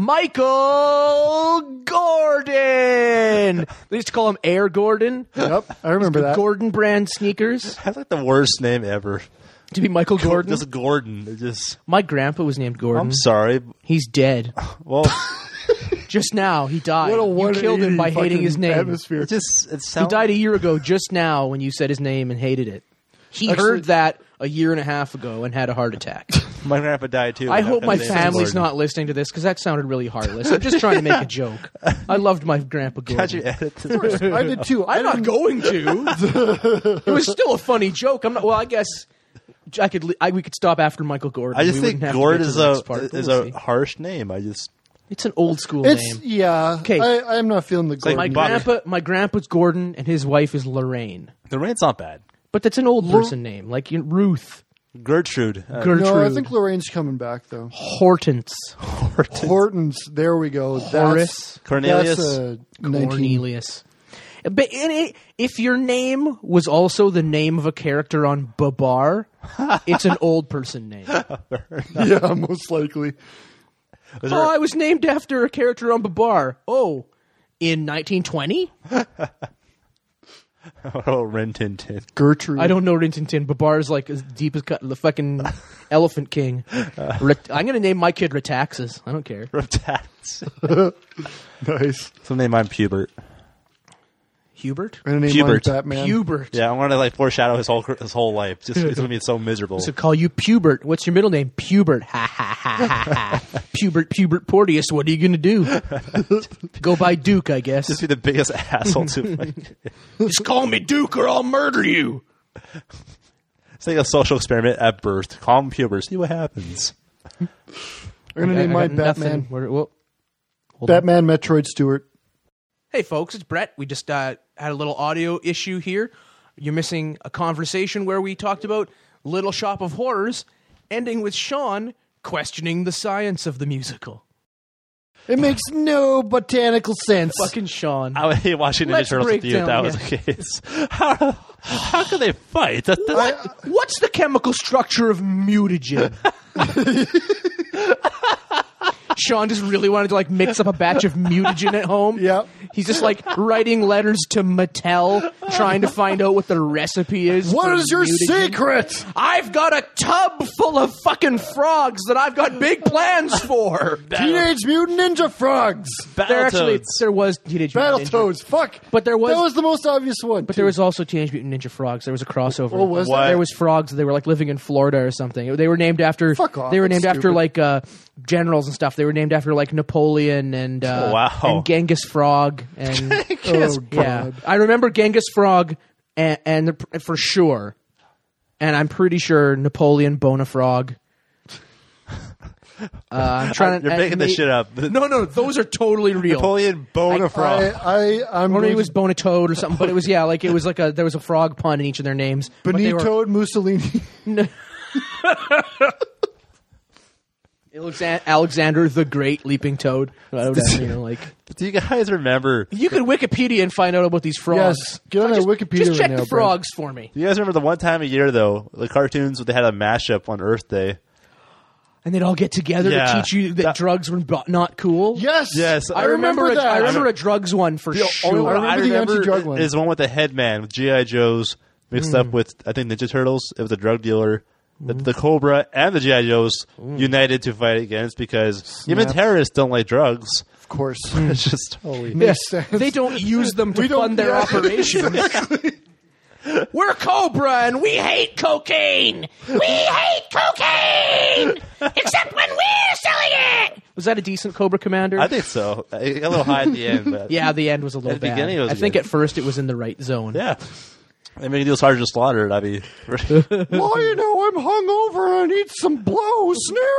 Michael Gordon. They used to call him Air Gordon. Yep, I remember that. Gordon brand sneakers. That's like the worst name ever. To be Michael Gordon. Just Gordon. It just. My grandpa was named Gordon. I'm sorry. He's dead. Well, Just now, he died. What a You killed him 180 by hating his fucking name. Atmosphere. it just it He sounds. died a year ago just now when you said his name and hated it. He Actually- heard that a year and a half ago and had a heart attack. My grandpa died too. I hope my His name was family's Gordon. not listening to this because that sounded really heartless. I'm just trying to make a joke. I loved my grandpa How'd you Gordon. edit this? I did too. I'm not going to. It was still a funny joke. I'm not. Well, I guess we could stop after Michael Gordon. I just We think wouldn't have to Gordon get to is the a next part, but is we'll a see. harsh name. I just It's an old school It's name. yeah. 'Kay. I am not feeling the like My Gordon. Buck. my grandpa's Gordon and his wife is Lorraine. the rain's not bad. But that's an old person name, like Ruth, Gertrude. Gertrude, No, I think Lorraine's coming back though. Hortense, Hortons. There we go. Horace, Cornelius. That's a 19. Cornelius. But if your name was also the name of a character on Babar, it's an old person name. Yeah, most likely. Was Oh, there- I was named after a character on Babar. Oh, in 1920? oh, Rin Tin Tin. Gertrude. I don't know Rin Tin Tin. Babar is like as deep as cut. The fucking Elephant King. I'm going to name my kid Retaxas. I don't care. Reptats. Nice. Some name I'm Pubert. Hubert? I'm gonna name Hubert. mine Batman. Pubert. Yeah, I want to like foreshadow his whole life. Just it's gonna be so miserable. So call you Pubert. What's your middle name? Pubert. Ha ha ha ha ha. Pubert Porteous. What are you gonna do? Go by Duke, I guess. Just be the biggest asshole to. Just call me Duke or I'll murder you. It's like a social experiment at birth. Call him Pubert. See what happens. I'm going to name mine Batman. Hold on. Batman Metroid Stewart. Hey, folks, it's Brett. We just had a little audio issue here. You're missing a conversation where we talked about Little Shop of Horrors, ending with Sean questioning the science of the musical. It makes no botanical sense. Fucking Sean. I would hate watching Ninja Turtles with you if that was the case. How can they fight? What's the chemical structure of mutagen? Sean just really wanted to like mix up a batch of mutagen at home. Yep. He's just like writing letters to Mattel, trying to find out what the recipe is. What is your mutagen. secret? I've got a tub full of fucking frogs that I've got big plans for. Teenage Mutant Ninja Frogs. There was Teenage Mutant Ninja. Battletoads. Fuck. But there was that was the most obvious one. But there was also Teenage Mutant Ninja Frogs. There was a crossover. Oh, was What? There was frogs. They were like living in Florida or something. They were named after. Fuck off. They were That's named after stupid. like generals and stuff. They were named after like Napoleon and Wow. and Genghis Frog and Oh, yeah. God. I remember Genghis Frog and for sure, and I'm pretty sure Napoleon Bonafrog. I'm trying to. You're making this shit up. No, those are totally real. Napoleon Bonafrog. I'm Or maybe going it was Bonatoad or something, but it was it was like there was a frog pun in each of their names. but they were- Benito Mussolini. Alexander the Great Leaping Toad. I don't know, like Do you guys remember? you could Wikipedia and find out about these frogs. Yes, get on that Wikipedia Just right check now, the Brent. frogs for me. Do you guys remember the one time a year though, the cartoons they had a mashup on Earth Day? And they'd all get together Yeah. to teach you that drugs were not cool. Yes. Yes, I remember that. I remember a drugs one for Only sure. one I remember the anti-drug one. is the one with the headman with GI Joes mixed up with I think Ninja Turtles. It was a drug dealer. The Cobra and the GI Joes united to fight against because even Snaps. terrorists don't like drugs. Of course. It's just Holy Yeah. makes sense. They don't use them to We don't- fund their yeah. operations. We're Cobra and we hate cocaine. We hate cocaine, except when we're selling it. Was that a decent Cobra Commander? I think so. It got a little high at the end, but Yeah, the end was a little At the bad. beginning it was I think good. at first it was in the right zone. yeah. They make a deal Sergeant Slaughter. That'd be Well, you know, I'm hungover. I need some blow.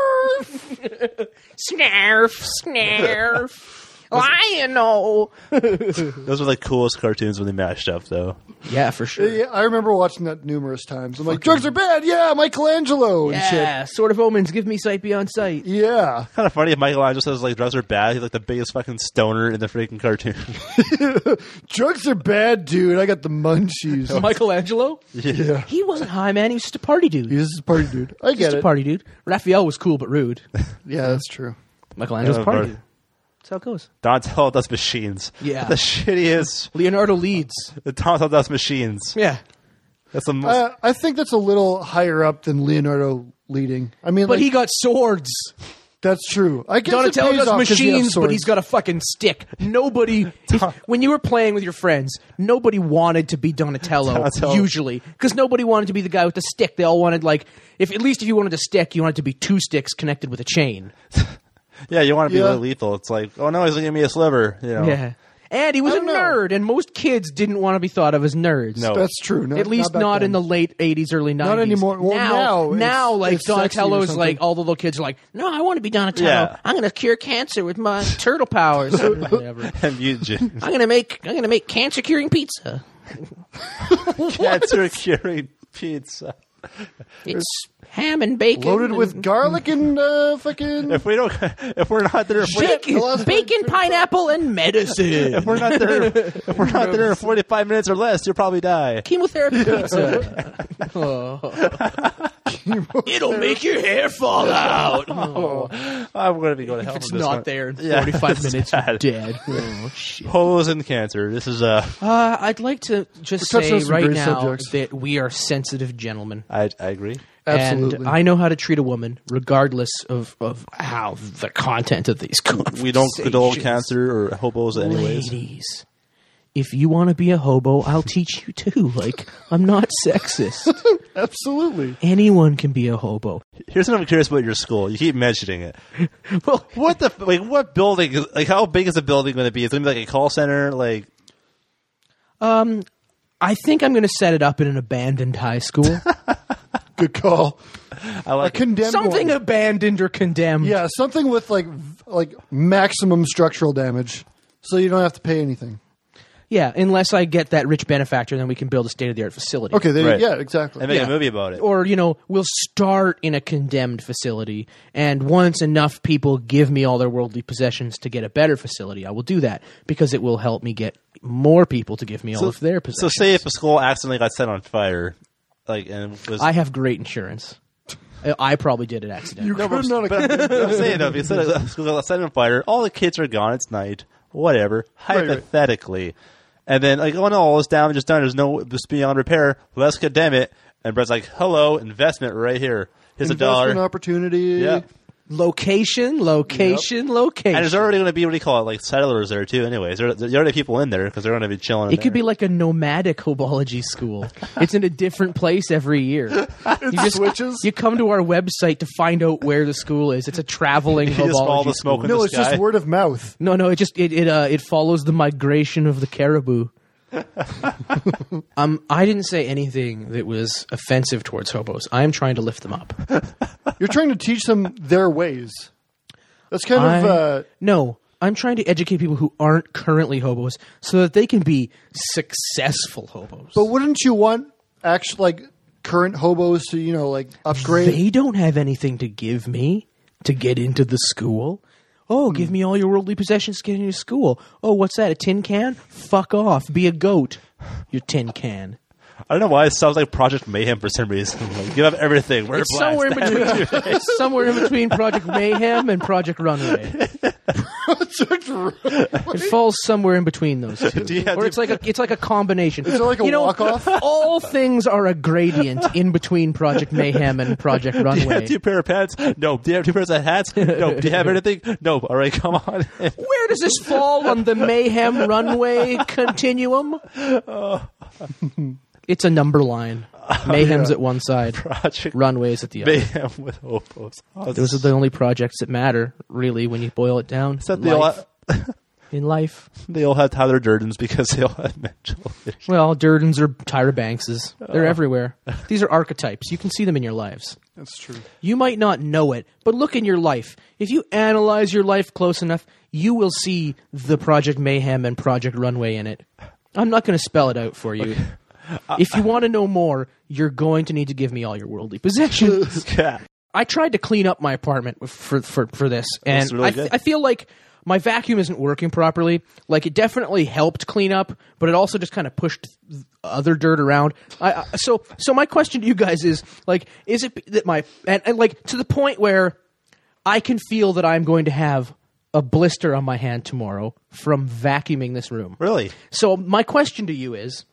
Snurf. Snarf, snarf. I know. those were the coolest cartoons when they mashed up, though. Yeah, for sure. Yeah, I remember watching that numerous times. I'm like, drugs are bad. Yeah, Michelangelo and shit. Yeah, Sword of Omens, give me sight beyond sight. Yeah. Kind of funny if Michelangelo says like drugs are bad. He's like the biggest fucking stoner in the freaking cartoon. Drugs are bad, dude. I got the munchies. Michelangelo? Yeah. He wasn't high, man. He was just a party dude. He's just a party dude. I get Just a it. party dude. Raphael was cool but rude. Yeah, that's true. Michelangelo's a Yeah, party but- dude. That's how it goes. Donatello does machines. Yeah. The shittiest. Leonardo leads. The Donatello does machines. Yeah. That's the most. I think that's a little higher up than Leonardo leading. I mean, But like, he got swords. that's true. I guess Donatello it pays does off 'cause he has machines, but swords. he's got a fucking stick. Nobody, when you were playing with your friends, nobody wanted to be Donatello. Usually, because nobody wanted to be the guy with the stick. They all wanted at least if you wanted a stick, you wanted to be two sticks connected with a chain. Yeah, you want to be Yeah. really lethal. It's like, oh no, he's gonna give me a sliver. You know. Yeah, and he was a I don't know. nerd, and most kids didn't want to be thought of as nerds. No. That's true. At least back not then. in the late 80s, early 90s. Not anymore. Well, now like it's sexy or Donatello's something. like all the little kids are like, no, I want to be Donatello. Yeah. I'm going to cure cancer with my turtle powers. Whatever. And mutagen. I'm gonna make cancer curing pizza. Cancer curing pizza. It's ham and bacon, loaded and with garlic and fucking. If we're not there, bacon, pineapple, and medicine. if we're not there in 45 minutes or less, you'll probably die. Chemotherapy pizza. It'll make your hair fall out. I'm going to be going to hell. If it's from this not one. there in Yeah, 45 it's minutes, you're bad. dead. Oh shit. Hose and cancer. This is I'd like to just We're touching say on some right great now subjects. that we are sensitive gentlemen. I agree. Absolutely. And I know how to treat a woman, regardless of how the content of these conversations. We don't condone cancer or hobos anyways. Ladies, if you want to be a hobo, I'll teach you too. Like, I'm not sexist. Absolutely. Anyone can be a hobo. Here's what I'm curious about your school. You keep mentioning it. Well, What building? Like, how big is the building going to be? Is it going to be like a call center? Like, I think I'm going to set it up in an abandoned high school. Good call. I like A condemned Something one. abandoned or condemned. Yeah, something with like maximum structural damage, so you don't have to pay anything. Yeah, unless I get that rich benefactor, then we can build a state-of-the-art facility. Okay, Right. yeah, exactly. and make Yeah. a movie about it. Or, we'll start in a condemned facility, and once enough people give me all their worldly possessions to get a better facility, I will do that, because it will help me get more people to give me all of their So possessions. say if a school accidentally got set on fire, and was I have great insurance. I probably did it accidentally. You could not. I'm saying though, if you set a school got set on fire, all the kids are gone. It's night, whatever. right. Hypothetically, and then oh no, all this damage is done. There's no this beyond repair. Let's condemn it. And Brett's like, hello, investment right here. Here's Investment $1. opportunity. Yeah. Location. And there's already going to be, what do you call it, like settlers there too anyways. There are already people in there because they're going to be chilling in It could be there. like a nomadic hobology school. It's in a different place every year. You just switches? You come to our website to find out where the school is. It's a traveling You just follow hobology the school. smoke in No, the it's just sky. word of mouth. No, it just it follows the migration of the caribou. I didn't say anything that was offensive towards hobos. I am trying to lift them up. You're trying to teach them their ways. That's kind of No, I'm trying to educate people who aren't currently hobos so that they can be successful hobos. But wouldn't you want actually current hobos to upgrade? They don't have anything to give me to get into the school. Oh, give me all your worldly possessions to get into school. Oh, what's that, a tin can? Fuck off. Be a goat, your tin can. I don't know why it sounds like Project Mayhem for some reason. Like, give up everything. Wear It's black. somewhere in between. Somewhere in between Project Mayhem and Project Runway. It falls somewhere in between those two. Or it's like a combination. Is it like a walk-off? All things are a gradient in between Project Mayhem and Project Do you have Runway. 2 pair of pants? No. Do you have 2 pairs of hats? No. Do you have anything? No. All right, come on. Where does this fall on the Mayhem Runway continuum? It's a number line. Mayhem's at one side, Project Runway's at the other. Mayhem with hobos. Oh, Those are the only projects that matter, really, when you boil it down. Except they all, In life. they all have Tyler Durdens because they all have mental issues. Well, Durdens or Tyra Bankses. They're everywhere. These are archetypes. You can see them in your lives. That's true. You might not know it, but look in your life. If you analyze your life close enough, you will see the Project Mayhem and Project Runway in it. I'm not going to spell it out for you. If you want to know more, you're going to need to give me all your worldly possessions. Yeah. I tried to clean up my apartment for this, and That's really good. I feel like my vacuum isn't working properly. Like, it definitely helped clean up, but it also just kind of pushed other dirt around. So my question to you guys is, is it that and to the point where I can feel that I'm going to have a blister on my hand tomorrow from vacuuming this room? Really? So my question to you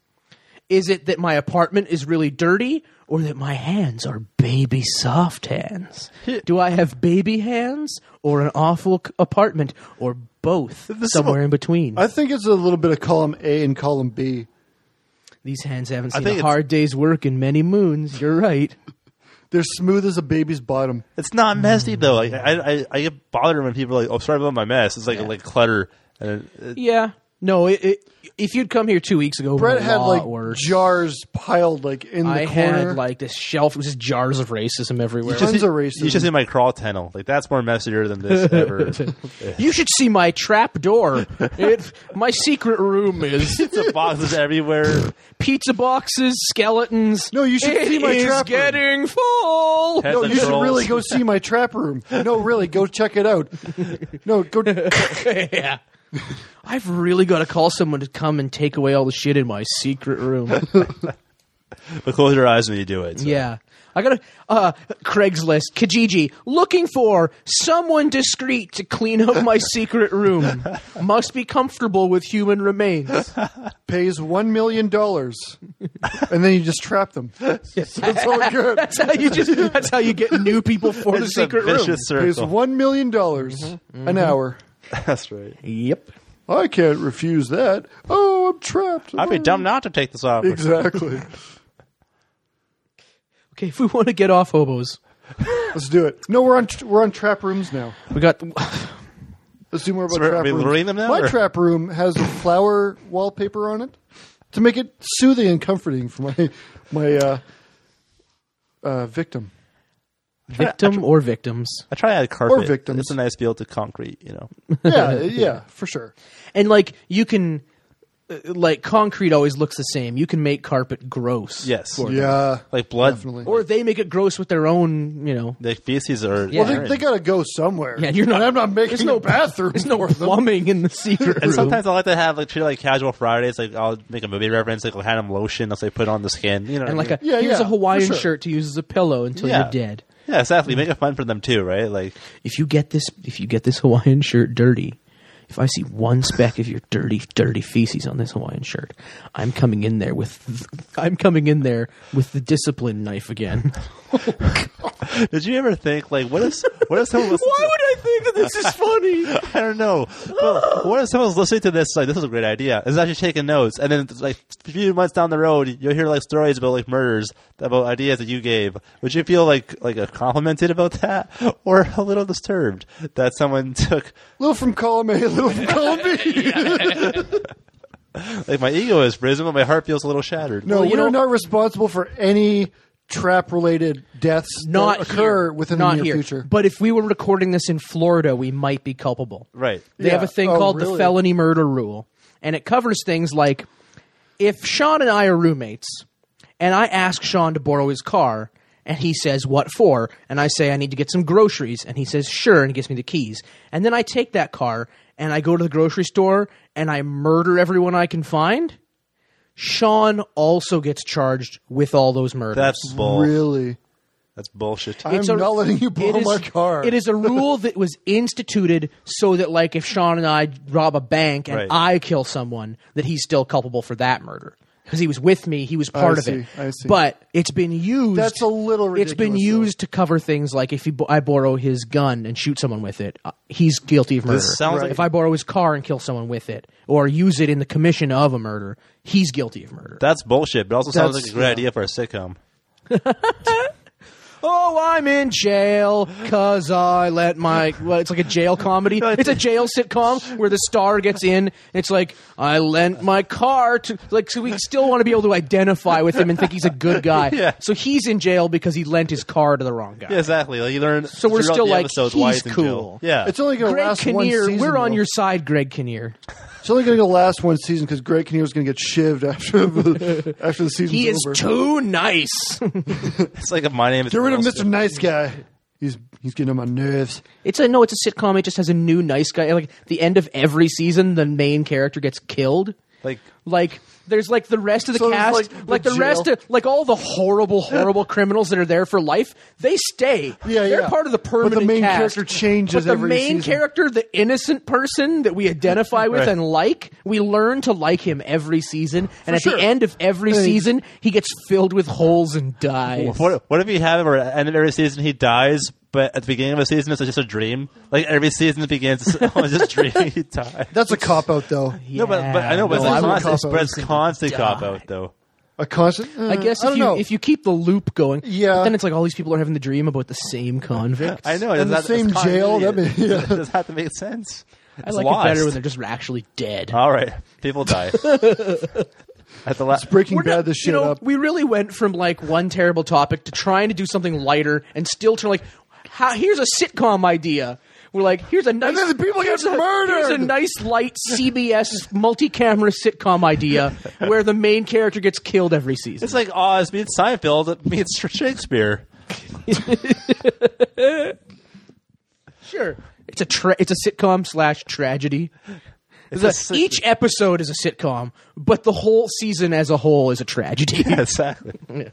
is it that my apartment is really dirty or that my hands are baby soft hands? Do I have baby hands or an awful apartment or both, somewhere in between? I think it's a little bit of column A and column B. These hands haven't I seen think a hard day's work in many moons. You're right. They're smooth as a baby's bottom. It's not messy though. I get bothered when people are like, "Oh, sorry about my mess." It's like clutter. And Yeah. No, if you'd come here 2 weeks ago, it Brett would have had been a lot worse. jars piled in the I corner. had this shelf. It was just jars of racism everywhere. Tons of racism. You should see my crawl tunnel. Like that's more messier than this ever. You should see my trap door. My secret room is Pizza boxes everywhere. pizza boxes, skeletons. No, you should see my It is trap room. getting full. Heads No, and you should trolls. really go see my trap room. No, really, go check it out. No, go. Yeah. I've really got to call someone to come and take away all the shit in my secret room. But close your eyes when you do it. So. Yeah. I got to Craigslist, Kijiji, looking for someone discreet to clean up my secret room. Must be comfortable with human remains. Pays $1 million, and then you just trap them. That's all good. That's how you get new people for the It's a secret room. vicious Pays circle. $1 million an hour. That's right. Yep. I can't refuse that. Oh, I'm trapped. I'd be dumb not to take this offer. Exactly. Okay, if we want to get off hobos, Let's do it. No, we're on trap rooms now. we got. Let's do more about So are trap we rooms. luring them now, My or- trap room has a flower wallpaper on it to make it soothing and comforting for my victim. Victim or victims. I try to add carpet. Or victims. It's a nice feel to concrete, you know. Yeah, for sure. And like you can, like concrete always looks the same. You can make carpet gross. Yes. for them. Yeah, Like blood. definitely. Or they make it gross with their own, you know. The feces are. Yeah. Well, they got to go somewhere. Yeah, you're not. And I'm not making there's no a bathroom. There's no for them. plumbing in the secret And room. sometimes I like to have like treat it like casual Fridays. Like I'll make a movie reference, like hand them lotion as they put on the skin. You know, And what like I mean? here's a for Hawaiian sure. shirt to use as a pillow until Yeah. you're dead. Yeah, exactly. Make it fun for them too, right? Like If you get this Hawaiian shirt dirty, if I see one speck of your dirty feces on this Hawaiian shirt, I'm coming in there with the discipline knife again. did you ever think like what if someone listens Why would I think that this is funny? I don't know. But what if someone's listening to this like this is a great idea? Is actually taking notes, and then like a few months down the road, you'll hear like stories about like murders, about ideas that you gave. Would you feel like complimented about that, or a little disturbed that someone took? Little from column A, little from column B. Like my ego is risen, but my heart feels a little shattered. No, Well, you we're know- not responsible for any trap-related deaths Not that occur here. within Not the near here. future. But if we were recording this in Florida, we might be culpable. Right. They have a thing Oh, called the really? felony murder rule, and it covers things like if Sean and I are roommates, and I ask Sean to borrow his car, and he says, "What for?" And I say, "I need to get some groceries," and he says, "Sure," and he gives me the keys. And then I take that car, and I go to the grocery store, and I murder everyone I can find. Sean also gets charged with all those murders. That's bull. Really? That's bullshit. I'm not letting you borrow it is- my car. It is a rule that was instituted so that, like, if Sean and I rob a bank and Right. I kill someone, that he's still culpable for that murder. Because he was with me, he was part of it. I see. But it's been used. That's a little ridiculous. It's been used to cover things like if I borrow his gun and shoot someone with it, he's guilty of murder. sounds like- If I borrow his car and kill someone with it, or use it in the commission of a murder, he's guilty of murder. That's bullshit, but also sounds like a That's- great yeah. idea for a sitcom. Oh, I'm in jail because I let my... Well, it's like a jail comedy. It's a jail sitcom where the star gets in. It's like, I lent my car to... Like, so we still want to be able to identify with him and think he's a good guy. Yeah. So he's in jail because he lent his car to the wrong guy. Yeah, exactly. Like you learn. So we're throughout still the like, episodes why he's in cool. jail. Yeah, It's only going to Greg last one Kinnear, season. we're on though. your side, Greg Kinnear. It's only going to last one season because Greg Kinnear is going to get shivved after the season's He is over. too nice. it's like if my name is. Get rid of Earl Mr. Nice Guy. He's getting on my nerves. It's a sitcom. It just has a new nice guy. Like, the end of every season, the main character gets killed. Like there's like the rest of the So there's, cast, like, the the rest jail. of like all the horrible criminals that are there for life, they stay. Yeah, They're yeah. part of the But the permanent main cast. character changes But the every main season. character, the innocent person that we identify with Right. and like, we learn to like him every season. And at sure. the end of every Thanks. season, he gets filled with holes and dies. What if you have him where at the end of every season he dies, but at the beginning of a season it's just a dream? Like every season it begins, it's just dreaming he dies. That's a cop out though. No, but I know, but no, I it's would constant. cop out. But it's constant cop out though. A constant. I guess I don't know. if you keep the loop going, Yeah. but then it's like all these people are having the dream about the same convict. I know. In the that's same jail, continuity. that may- yeah. It does have to make sense. I It's like lost. it better when they're just actually dead. All right, people die. At the last, Breaking We're Bad not- this shit up. We really went from like one terrible topic to trying to do something lighter and still to like, here's a sitcom idea. We're like, here's a nice. then the people get here's a- murdered. Here's a nice light CBS multi-camera sitcom idea where the main character gets killed every season. it's like Oz meets Seinfeld meets Shakespeare. Sure, it's a sitcom / tragedy. Each episode is a sitcom, but the whole season as a whole is a tragedy. Yeah, exactly.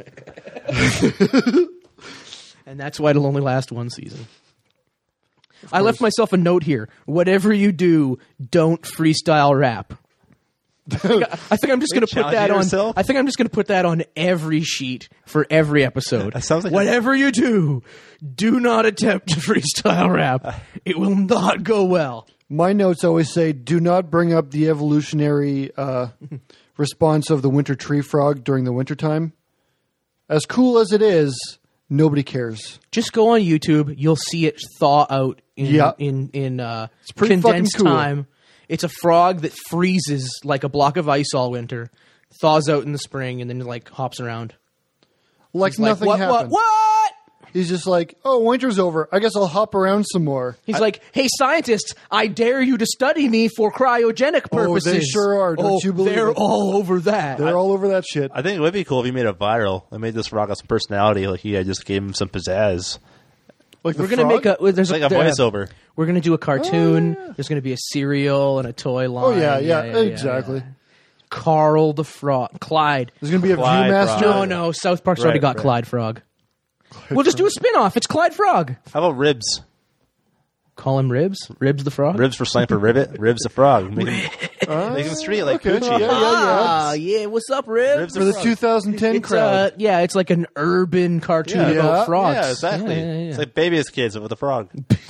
And that's why it'll only last one season. I left myself a note here. Whatever you do, don't freestyle rap. I think I'm just going to put that on. yourself? I think I'm just going to put that on every sheet for every episode. That sounds like whatever you do, do not attempt to freestyle rap. It will not go well. My notes always say, do not bring up the evolutionary response of the winter tree frog during the wintertime. As cool as it is, nobody cares. Just go on YouTube. You'll see it thaw out in Yeah. condensed pretty fucking cool. time. It's a frog that freezes like a block of ice all winter, thaws out in the spring, and then like hops around. like He's nothing like, happened. What? He's just like, oh, winter's over. I guess I'll hop around some more. He's like, hey, scientists, I dare you to study me for cryogenic purposes. Oh, they sure are. Don't you believe they're it? all over that. They're all over that shit. I think it would be cool if he made it viral. I made this frog have some personality. Like he just gave him some pizzazz. Like We're going to make a... There's Like a voiceover. We're going to do a cartoon. There's going to be a cereal and a toy line. Oh, yeah, exactly. Yeah. Carl the Frog. Clyde. There's going to be a Clyde Viewmaster. No, South Park's already got right. Clyde Frog. We'll just do a spin-off. It's Clyde Frog. How about Ribs? Call him Ribs? Ribs the Frog? Ribs for slang for ribbit. Ribs the frog. Make him street like okay. Poochie. Yeah. Ah, yeah. What's up, Ribs? Ribs For the 2010 crowd. It's like an urban cartoon Yeah. about frogs. Yeah, exactly. Yeah. It's like Baby's Kids with a frog.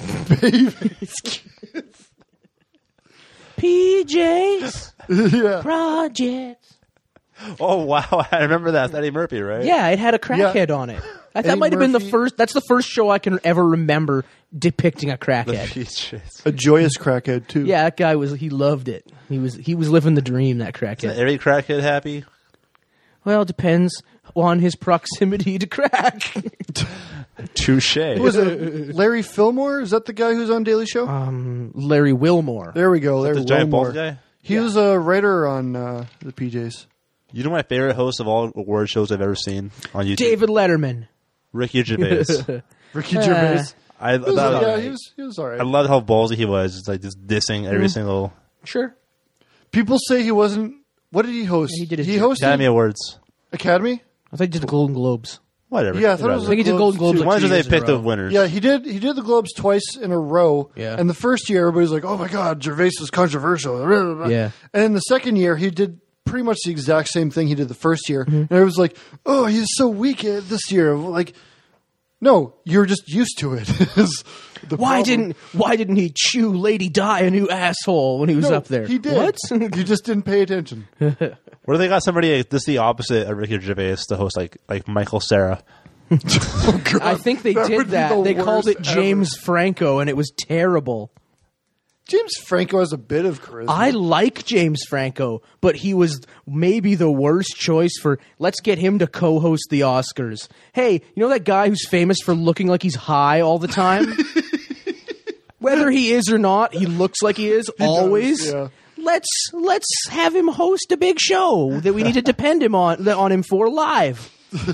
PJs Yeah. Projects. Oh, wow. I remember that. It's Eddie Murphy, right? Yeah, it had a crackhead on it. I thought Eddie might have been the Murphy. first. That's the first show I can ever remember depicting a The crackhead. Peaches. A joyous crackhead, too. Yeah, that guy he loved it. He was living the dream, that crackhead. Every crackhead happy? Well, it depends on his proximity to crack. Touche. Who was it? Larry Fillmore? Is that the guy who's on Daily Show? Larry Wilmore. There we go. Larry The giant Wilmore. bald guy? He was a writer on the PJs. You know my favorite host of all award shows I've ever seen on YouTube? David Letterman. Ricky Gervais. Ricky Gervais. I He was, thought- yeah, he was all right. I loved how ballsy he was. It's like just dissing every single Sure. People say he wasn't. What did he host? He did a- He hosted Academy Awards. Academy? I thought he did the Golden Globes. Whatever. Yeah, I thought it was I think he did Golden Globes too. like Why 2 do they years in a pick the row. winners? Yeah, he did the Globes twice in a row. Yeah. And the first year, everybody's like, "Oh my God, Gervais is controversial." Yeah. And in the second year, he did pretty much the exact same thing he did the first year, Mm-hmm. and it was like, "Oh, he's so weak this year." Like, no, you're just used to it. is the Why problem. didn't he chew Lady Di a new asshole when he was No, up there? He did. What? You just didn't pay attention. What if they got somebody this is the opposite of Ricky Gervais to host like Michael Cera? I think they That would did be that. the They called worst it James Franco, and it was terrible. James Franco has a bit of charisma. I like James Franco, but he was maybe the worst choice for let's get him to co-host the Oscars. Hey, you know that guy who's famous for looking like he's high all the time? Whether he is or not, he looks like he is always. yeah. Let's have him host a big show that we need to depend on him for live.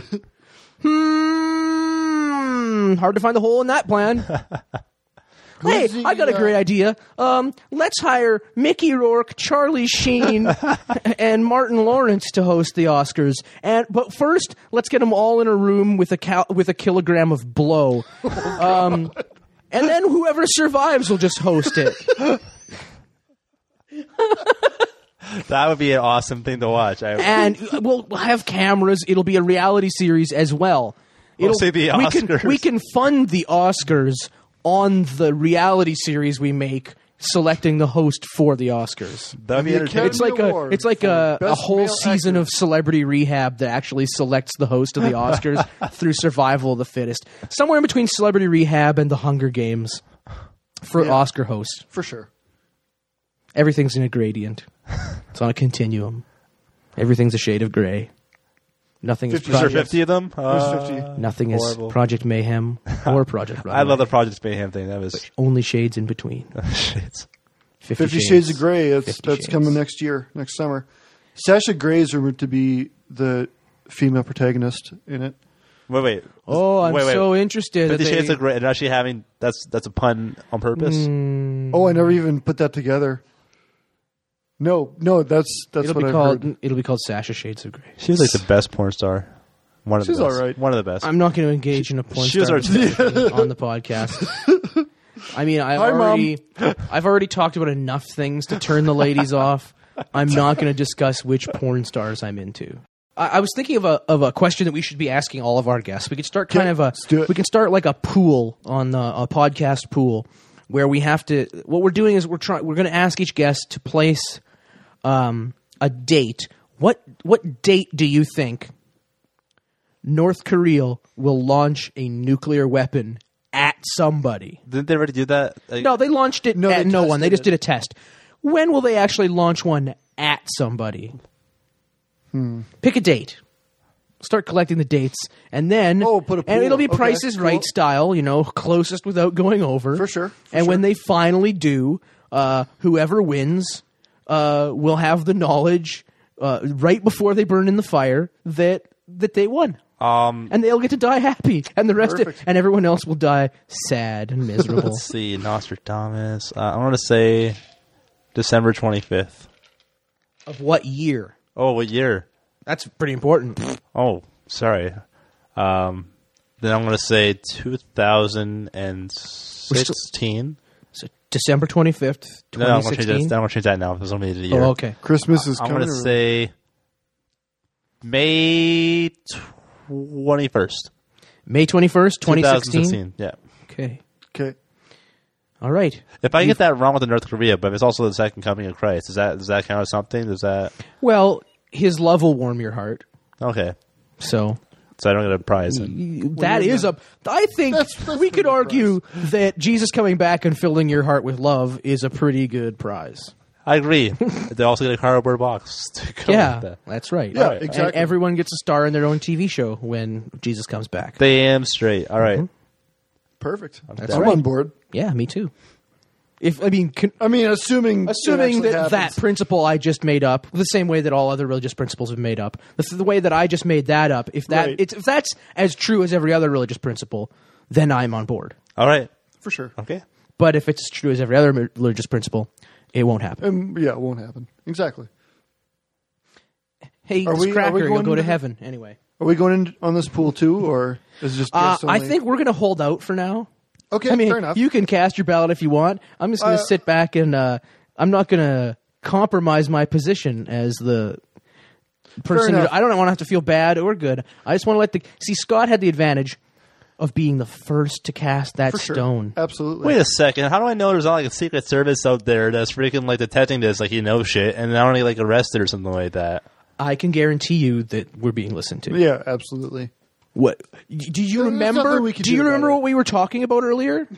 Hard to find the hole in that plan. Hey, Who's the, I got a great idea. Let's hire Mickey Rourke, Charlie Sheen, and Martin Lawrence to host the Oscars. But first, let's get them all in a room with a kilogram of blow. And then whoever survives will just host it. That would be an awesome thing to watch. And we'll have cameras. It'll be a reality series as well. Mostly the Oscars. We can fund the Oscars on the reality series we make, selecting the host for the Oscars. That'd be The entertaining. Academy It's like Award a for Best whole Male season Actor. of Celebrity Rehab that actually selects the host of the Oscars through survival of the fittest. Somewhere in between Celebrity Rehab and the Hunger Games for Yeah. Oscar host. for sure. Everything's in a gradient. It's on a continuum. Everything's a shade of gray. Nothing is 50 Is there Project, 50 of them? There's 50. nothing is Horrible. Project Mayhem or Project Runway. I love the Project Mayhem thing. That was Only shades in between. shit. 50 Shades of Grey. 50 That's Shades. coming next year, next summer. Sasha Grey is rumored to be the female protagonist in it. Wait. Oh, I'm Wait. so interested. 50 that Shades they- of Grey. And actually having that's a pun on purpose. Oh, I never even put that together. No, that's It'll what be I've called. heard. It'll be called Sasha Shades of Grey. She was like the best porn star. One of the She's best. all right. One of the best. I'm not going to engage in a porn She was star our- discussion on the podcast. I mean, Hi, Mom. I've already talked about enough things to turn the ladies off. I'm not going to discuss which porn stars I'm into. I was thinking of a question that we should be asking all of our guests. We could start kind of let's do it. we can start like a pool on a podcast pool where we have to. What we're doing is we're going to ask each guest to place a date. What date do you think North Korea will launch a nuclear weapon at somebody? Didn't they already do that? Like, No, they launched it No, at they no one. They tested just did a test. When will they actually launch one at somebody? Pick a date. start collecting the dates, and then put a pool. and it'll be Okay, Price is cool. Right style, closest without going over. For sure, for and sure. when they finally do, whoever wins will have the knowledge right before they burn in the fire that they won. And they'll get to die happy, and the rest and everyone else will die sad and miserable. Let's see, Nostradamus. I want to say December 25th. Of what year? Oh, what year? That's pretty important. Oh, sorry. Then I'm going to say 2016. So December 25th, No, I'm going to 2016. change that now. There's only a year. Oh, okay. Christmas is I'm coming. going to say May 21st. May 21st, 2016. Yeah. Okay. Okay. All right. If I get that wrong with the North Korea, but if it's also the second coming of Christ, does that count as something? Does that? Well, his love will warm your heart. Okay. So So I don't get a prize. Then. I think That's we could pretty argue that Jesus coming back and filling your heart with love is a pretty good prize. I agree. They also get a cardboard box to go with Yeah, that. that's right. Yeah, And exactly. everyone gets a star in their own TV show when Jesus comes back. Damn straight. All right. Perfect. That's I'm right. on board. Yeah, me too. Assuming that principle I just made up, the same way that all other religious principles have made up, the way that I just made that up, if that's as true as every other religious principle, then I'm on board. All right. for sure. Okay. But if it's as true as every other religious principle, it won't happen. Yeah, it won't happen. Exactly. Hey, Are this we cracker, you'll going go to into heaven anyway. Are we going in on this pool too, or is it just guests I only? think we're going to hold out for now. Okay, I mean, fair enough. you can cast your ballot if you want. I'm just going to sit back and I'm not going to compromise my position as the person. enough. I don't want to have to feel bad or good. I just want to see. Scott had the advantage of being the first to cast that For sure. stone. Absolutely. Wait a second. How do I know there's not like a Secret Service out there that's freaking like detecting this, like shit, and not only like arrested or something like that? I can guarantee you that we're being listened to. Yeah, absolutely. What do you There's remember? nothing we can Do you do about remember it. what we were talking about earlier?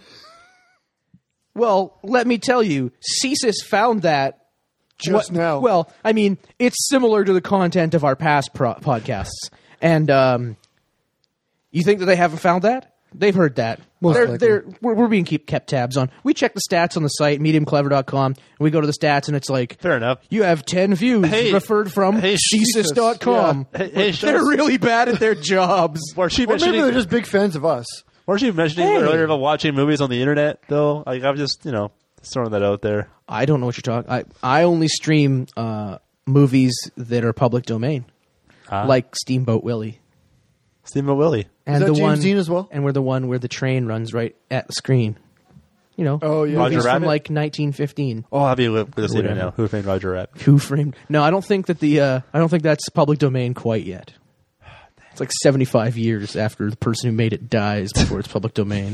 Well, let me tell you, CSIS found that Just now. Well, I mean, it's similar to the content of our past podcasts, and you think that they haven't found that? They've heard that. Most likely. We're being kept tabs on. We check the stats on the site, mediumclever.com, and we go to the stats, and it's like, Fair enough. you have 10 views Hey, referred from hey, CSIS.com. Yeah. Hey, They're really bad at their jobs. Weren't you Or maybe mentioning, they're just big fans of us. weren't you mentioning Hey. earlier about watching movies on the internet, though? Like, I'm just, throwing that out there. I don't know what you're talking. I only stream movies that are public domain, like Steamboat Willie, Steamboat Willie. and that the James one, Dean as well? and we're the one where the train runs right at the screen. Oh, yeah. movies Roger from Rabbit? like 1915. Oh, I'll be with us Whatever. now. Who Framed Roger Rabbit? Who framed? No, I don't think that I don't think that's public domain quite yet. It's like 75 years after the person who made it dies before it's public domain.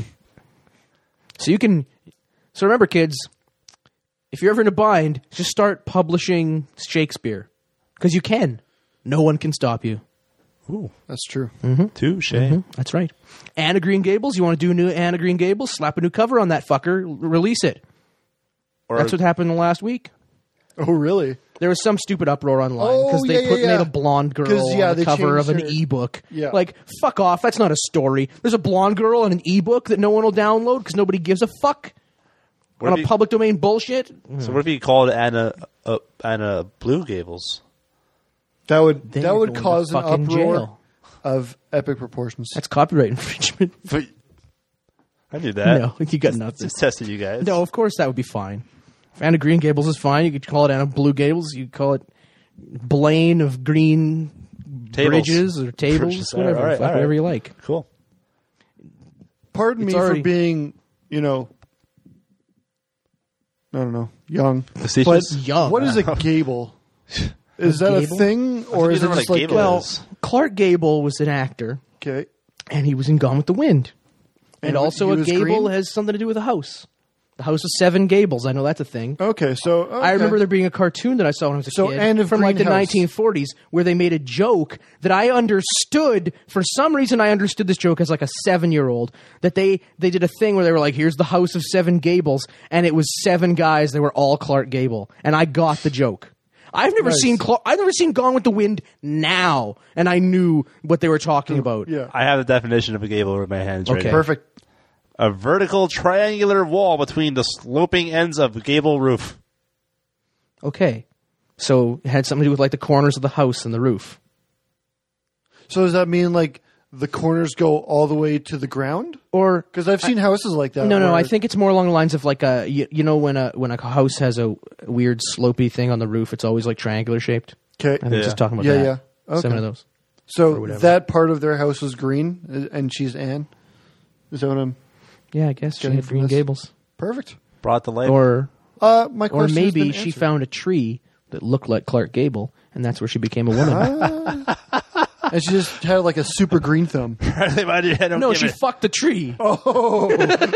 So you can. So remember, kids, if you're ever in a bind, just start publishing Shakespeare because you can. No one can stop you. Ooh, That's true. touche. That's right. Anna Green Gables. You want to do a new Anna Green Gables? Slap a new cover on that fucker. Release it. Or That's what happened last week. Oh, really? There was some stupid uproar online because Oh, they yeah. made a blonde girl 'Cause, yeah, on the they cover of an changed her- ebook. Yeah. Like, fuck off. That's not a story. There's a blonde girl on an ebook that no one will download because nobody gives a fuck. What On if a you- public domain bullshit. So what if you called Anna Blue Gables? That would Then you're going to cause an fucking uproar jail. of epic proportions. That's copyright infringement. I knew that. No, you got nothing. Just testing you guys. No, of course that would be fine. If Anna Green Gables is fine, you could call it Anna Blue Gables. You could call it Blaine of Green Tables. Bridges or Tables, Bridges, whatever, all right, fuck, all right. whatever you like. Cool. Pardon It's me already- for being, I don't know, young. Facetious? But Young. what is a gable? Is that gable? a thing, or is you it know what just a like gable Well, is. Clark Gable was an actor, okay? and he was in Gone with the Wind. And And also, he a was gable green? has something to do with a house. The House of Seven Gables. I know that's a thing. Okay, so I remember there being a cartoon that I saw when I was a So, kid Anne of from like the Green House. 1940s where they made a joke that I understood. For some reason, I understood this joke as like a 7-year-old. That they did a thing where they were like, "Here's the House of Seven Gables," and it was 7 guys. They were all Clark Gable, and I got the joke. I've never Nice. seen Gone with the Wind now, and I knew what they were talking about. Yeah. I have the definition of a gable in my hands right Okay. now. Perfect. A vertical triangular wall between the sloping ends of a gable roof. Okay. So it had something to do with like the corners of the house and the roof. So does that mean like the corners go all the way to the ground? Or Because I've seen houses like that. no, where- I think it's more along the lines of like you know when a house has a weird slopey thing on the roof, it's always like triangular shaped. Okay. I think just talking about Yeah, that. yeah. Okay. Some of those. So whatever. that part of their house was green, and she's Anne. Is that what I'm? Yeah, I guess she Getting had from Green this? Gables. Brought to life. Or My question has maybe been she answered. found a tree that looked like Clark Gable, and that's where she became a woman. and she just had like a super green thumb. No, she fucked the tree. Oh,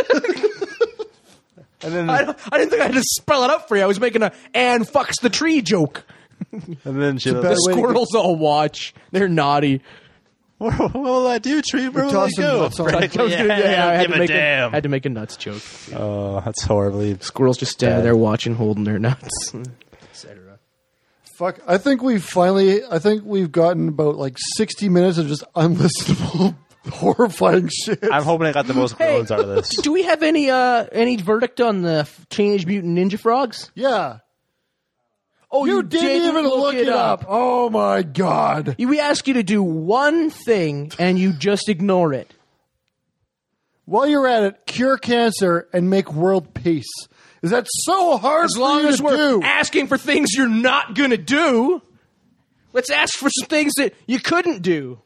and then I didn't think I had to spell it out for you. I was making a Anne fucks the tree joke. she bad The way to squirrels all watch. They're naughty. what will I do, tree? Where will I tossing go? nuts on Like, I was gonna- I had give to a make damn. I had to make a nuts joke. Oh, that's horribly. Squirrels just standing Bad. there watching, holding their nuts, etc. fuck! I think we've gotten about like 60 minutes of just unlistenable, horrifying shit. I'm hoping I got the most Hey, groans out of this. do we have any verdict on the Teenage Mutant Ninja Frogs? Yeah, Oh, you didn't even look it up. Oh my god! We ask you to do one thing and you just ignore it. While you're at it, cure cancer and make world peace. Is that so hard As for long you as to we're do? asking for things you're not gonna do, let's ask for some things that you couldn't do.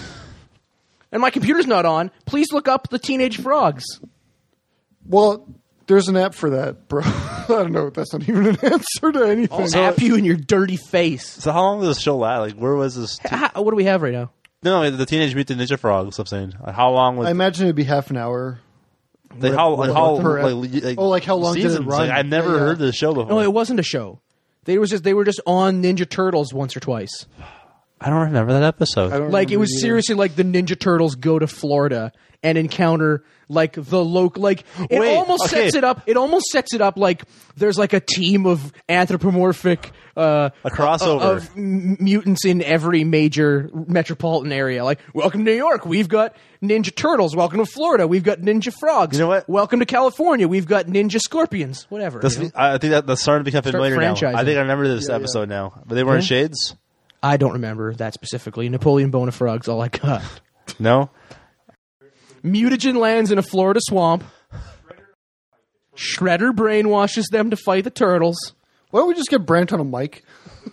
And my computer's not on. Please look up the Teenage Frogs. Well, there's an app for that, bro. I don't know. That's not even an answer to anything. I'll zap you in your dirty face. So how long does this show last? Like, where was this? What do we have right now? No, the Teenage Mutant Ninja Frogs. I'm saying, like, how long was? I imagine it'd be half an hour. like, how per ep- like Oh, like how long did it seasons? run? Like, I've never Yeah, yeah. heard this show before. No, it wasn't a show. They were just on Ninja Turtles once or twice. I don't remember that episode. I don't Like it remember was either. seriously like the Ninja Turtles go to Florida and encounter like the local. Like it Wait, almost okay. sets it up. It almost sets it up like there's like a team of anthropomorphic A crossover. of mutants in every major metropolitan area. Like, welcome to New York, we've got Ninja Turtles. Welcome to Florida, we've got Ninja Frogs. You know what? Welcome to California, we've got Ninja Scorpions. Whatever. This- you know? I think that's starting to become familiar now. franchising. I think I remember this Yeah, episode now. But they weren't Yeah. shades? I don't remember that specifically. Napoleon Bonafrog's all I got. No? Mutagen lands in a Florida swamp. Shredder brainwashes them to fight the turtles. Why don't we just get Brant on a mic?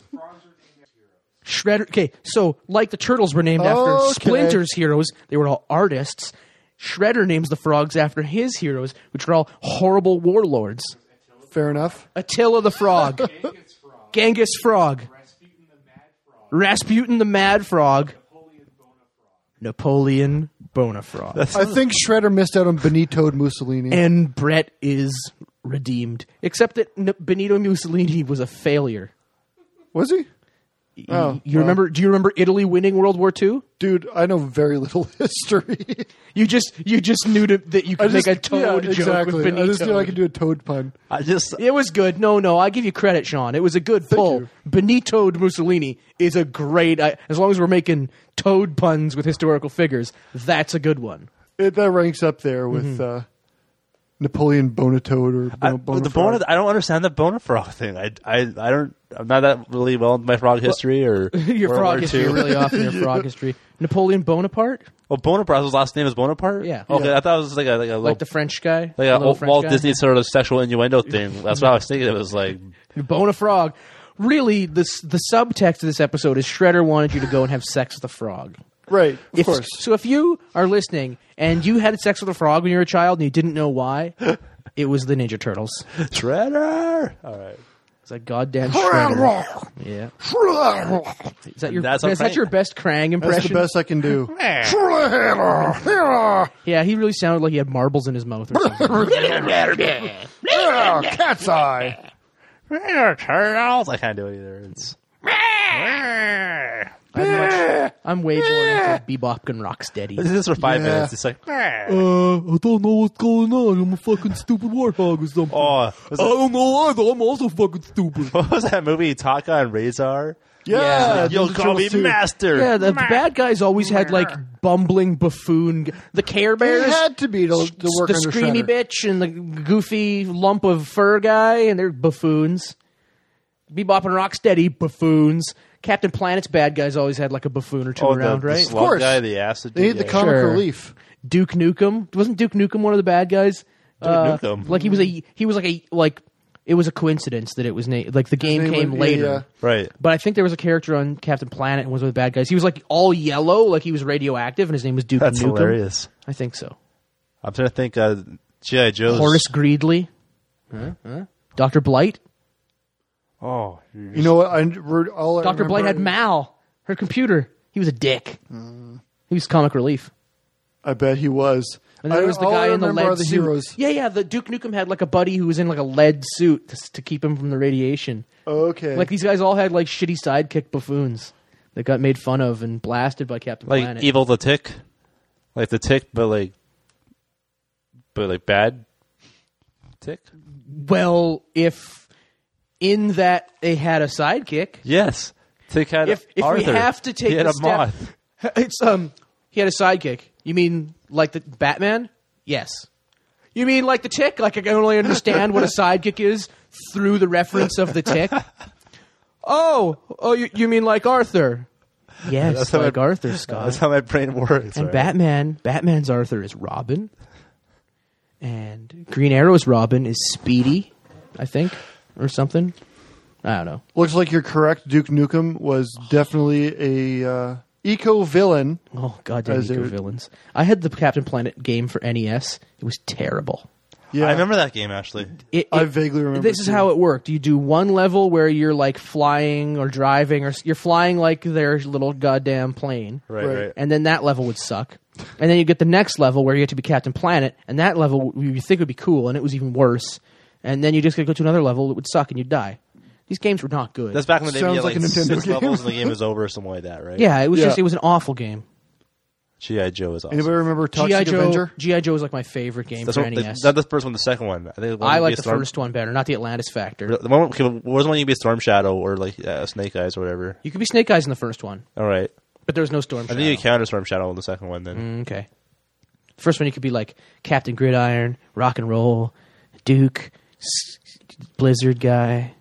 Shredder. Okay, so like the turtles were named after Okay. Splinter's heroes, they were all artists. Shredder names the frogs after his heroes, which are all horrible warlords. Fair enough. Attila the Frog, Genghis Frog, Rasputin the Mad Frog, Napoleon Bonafrog. I think Shredder missed out on Benito Mussolini. And Brett is redeemed. Except that Benito Mussolini was a failure. Was he? Oh, You remember? Do you remember Italy winning World War II? Dude, I know very little history. You just knew that you could make a toad joke exactly. with Benito. I just knew I could do a toad pun. It was good. No, I give you credit, Sean. It was a good pull. you. Benito Mussolini is a great. As long as we're making toad puns with historical figures, that's a good one. That ranks up there with Napoleon Bonatoad or Bonafrog. I don't understand the Bonafrog thing. I'm not that really well into my frog history or Your World frog War history, II. really off in your frog history. Napoleon Bonaparte, Well, Bonaparte's last name is Bonaparte. Yeah. Okay, Yeah. I thought it was like a like the French guy, like the a little French Walt guy. Disney sort of sexual innuendo thing. That's what I was thinking. It was like Bonafrog. Really, the subtext of this episode is Shredder wanted you to go and have sex with a frog. Right, of course. So if you are listening and you had sex with a frog when you were a child and you didn't know why, it was the Ninja Turtles. Shredder. All right. It's like goddamn Shredder. Yeah. Is that That's is that okay. your best Krang That's impression? the best I can do. Yeah, he really sounded like he had marbles in his mouth or something. Cat's eye. Turtles. I can't do it either. It's I'm way more into Bebop and Rocksteady. This is for 5 minutes. It's like, I don't know what's going on. I'm a fucking stupid warthog or something. I don't know either. I'm also fucking stupid. what was that movie, Taka and Razor? Yeah, You'll call me master. Yeah, the bad guys always had like bumbling buffoon. The Care Bears It had to be to work the under screamy Shredder. bitch and the goofy lump of fur guy, and they're buffoons. Bebop and Rocksteady, buffoons. Captain Planet's bad guys always had like a buffoon or two around, the right? slug course. guy, the acid. They need the comic Sure. relief. Duke Nukem, wasn't Duke Nukem one of the bad guys? Nukem. Like he was like it was a coincidence that it was like the game name came was- later. yeah. Right. But I think there was a character on Captain Planet and was with the bad guys. He was like all yellow, like he was radioactive, and his name was Duke That's Nukem. hilarious. I think so. I'm trying to think. G.I. Joe's. Horace Greedley, Dr. Blight. Oh, You know what? All I Dr. Blight had remember- Mal, her computer. He was a dick. He was comic relief. I bet he was. And there was the all guy I in the remember lead are the suit. heroes. Yeah. The Duke Nukem had like a buddy who was in like a lead suit to keep him from the radiation. Okay. Like these guys all had like shitty sidekick buffoons that got made fun of and blasted by Captain like Planet. Evil the Tick, like the Tick, but like bad Tick. Well, if in that they had a sidekick, Yes, Tick had. if Arthur. we have to take he had the a step, moth. it's he had a sidekick. You mean like the Batman? Yes. You mean like the Tick? Like I can only understand what a sidekick is through the reference of the Tick. Oh, you mean like Arthur? Yes, That's how like my- Arthur, Scott. That's how my brain works. And right? Batman's Arthur is Robin. And Green Arrow's Robin is Speedy, I think, or something. I don't know. Looks like you're correct. Duke Nukem was definitely a eco-villain. Oh, goddamn As eco a- villains. I had the Captain Planet game for NES. It was terrible. Yeah, I remember that game actually. I vaguely remember This is too. how it worked. You do one level where you're like flying or driving, or you're flying like their little goddamn plane. Right. And then that level would suck. And then you get the next level where you get to be Captain Planet, and that level you think would be cool, and it was even worse. And then you just got to go to another level, it would suck, and you'd die. These games were not good. That's back in the day. Sounds We had like like a Nintendo 6 game. levels and the game was over, or something like that, right? yeah, it was Yeah. just it was an awful game. G.I. Joe is awesome. Anybody remember GI Toxic Joe. Avenger? GI Joe is like my favorite game That's for what, NES. not the first one, the second one. I think I like the first one better, not the Atlantis Factor. The one, okay, what was the one you could be Storm Shadow or like Snake Eyes or whatever? You could be Snake Eyes in the first one, All right. but there was no Storm I Shadow. think you counter Storm Shadow in the second one then. Okay. First one you could be like Captain Gridiron, Rock and Roll, Duke, Blizzard guy,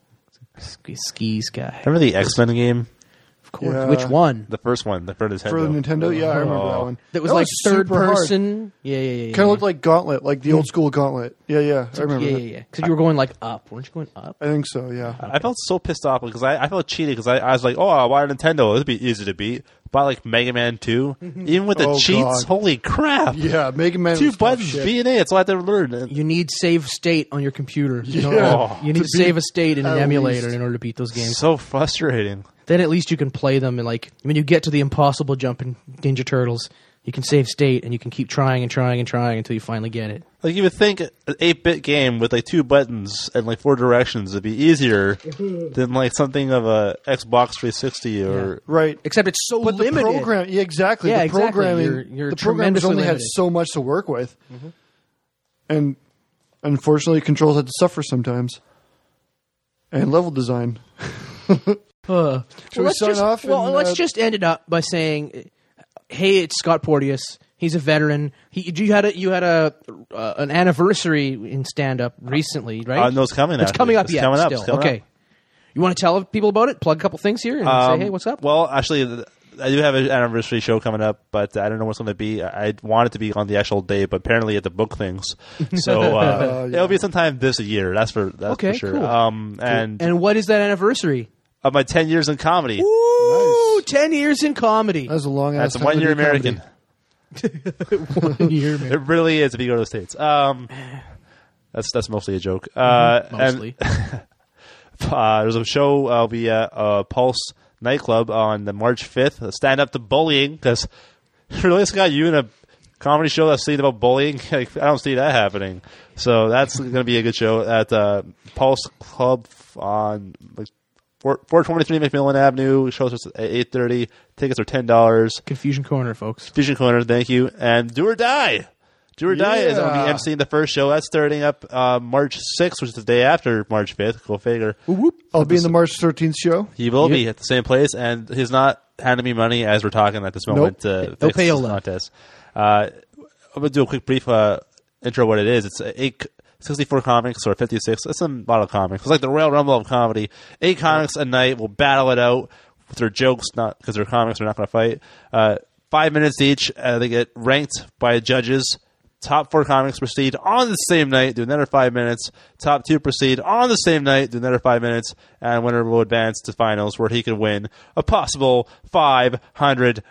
Skis guy. Remember the X-Men game? Of course. Yeah. Which one? The first one, the first Nintendo. For the Nintendo? Yeah, I remember that one. That was like third super hard. person. Yeah. Kind of looked like Gauntlet, like the old school Gauntlet. Yeah, I remember that. Yeah. Because you were going like up, weren't you going up? I think so, yeah. I felt so pissed off because I felt cheated because I was like, oh, I want a Nintendo. It'd be easy to beat. Bought like Mega Man 2. Even with the Oh, cheats, God. holy crap. Yeah, Mega Man 2 was tough buttons, shit. B and A. That's all I had to learn. You need save state on your computer. You know? Yeah. You need to To beat save a state in an at emulator least. in order to beat those games. So frustrating. Then at least you can play them, and like when you get to the impossible jump in Ninja Turtles, you can save state and you can keep trying and trying and trying until you finally get it. Like you would think an 8-bit game with like 2 buttons and like 4 directions would be easier than like something of a Xbox 360 or Right. Except it's so But limited. the program, yeah, exactly. Yeah, the exactly. programming, You're the programmers tremendously only had limited. so much to work with, and unfortunately, controls had to suffer sometimes. And level design. Well, we sign off and, let's just end it up by saying, "Hey, it's Scott Porteous. He's a veteran. You had an anniversary in stand up recently, right? no, it's coming. It's coming up It's yet. coming up. Still, It's coming okay. up. You want to tell people about it? Plug a couple things here and say, "Hey, what's up?" Well, actually, I do have an anniversary show coming up, but I don't know what's going to be. I want it to be on the actual day, but apparently at the book things. So Yeah. it'll be sometime this year. That's Okay, for sure. cool. And what is that anniversary? of my 10 years in comedy. Ooh, 10 years in comedy. That was a long ass. That's 1 year American. 1 year, man. It really is if you go to the States. That's mostly a joke. Mostly. And, there's a show. I'll be at Pulse nightclub on the March 5th. Stand up to bullying because really, it's got you in a comedy show that's saying about bullying. Like, I don't see that happening. So that's going to be a good show at Pulse Club on like 423 McMillan Avenue. Shows us at 8:30. Tickets are $10. Confusion Corner, folks. Fusion Corner, thank you. And Do or Die. Do or Die is going to be emceeing the first show. That's starting up March 6th, which is the day after March 5th. Go figure. I'll be in the March 13th show. He will be at the same place, and he's not handing me money as we're talking at this moment. No Fix this payola. contest. I'm going to do a quick brief intro of what it is. It's 64 comics or 56. It's a lot of comics. It's like the Royal Rumble of comedy. 8 comics a night will battle it out with their jokes, not because they're comics. They're not going to fight. 5 minutes each. They get ranked by judges. Top 4 comics proceed on the same night, do another 5 minutes. Top 2 proceed on the same night, do another 5 minutes. And winner will advance to finals where he can win a possible $500.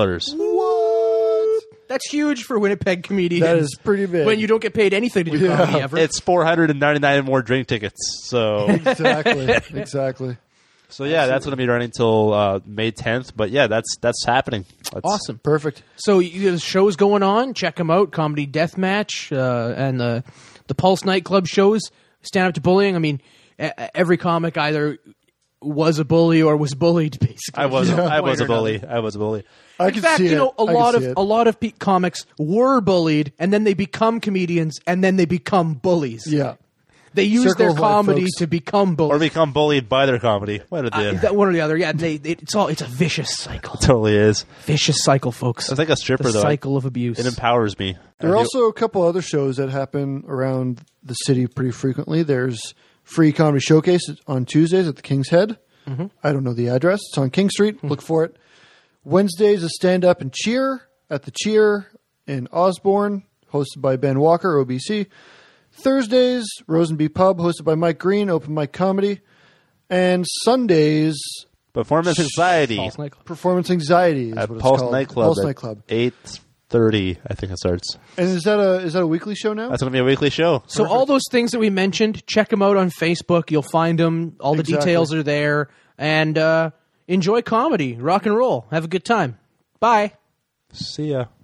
What? That's huge for Winnipeg comedians. That is pretty big. When you don't get paid anything to do comedy ever. It's 499 more drink tickets. So Exactly. So yeah, that's going to be running till May 10th. But yeah, that's happening. That's awesome. Perfect. So the show's going on. Check them out. Comedy Deathmatch and the Pulse nightclub shows. Stand Up to Bullying. I mean, every comic either was a bully or was bullied. Basically, I was a bully. I was a bully. I In can fact, see it. a lot of comics were bullied, and then they become comedians, and then they become bullies. Yeah. They use Circle their of life, comedy folks. to become bullies. Or become bullied by their comedy. What a did. One or the other. Yeah, it's a vicious cycle. Totally is. Vicious cycle, folks. It's like a stripper, the though. cycle of abuse. It empowers me. There are also a couple other shows that happen around the city pretty frequently. There's Free Comedy Showcase on Tuesdays at the King's Head. Mm-hmm. I don't know the address. It's on King Street. Look for it. Wednesdays is Stand Up and Cheer at the Cheer in Osborne, hosted by Ben Walker, OBC. Thursdays, Rosenby Pub, hosted by Mike Green, open mic comedy. And Sundays, Performance Anxiety Pulse Nightclub. Performance Anxiety is at what it's Pulse called. Nightclub. Pulse at Nightclub. 8:30, I think it starts. And is that a weekly show now? That's going to be a weekly show. So all those things that we mentioned, check them out on Facebook. You'll find them. All the Exactly. details are there. And enjoy comedy. Rock and roll. Have a good time. Bye. See ya.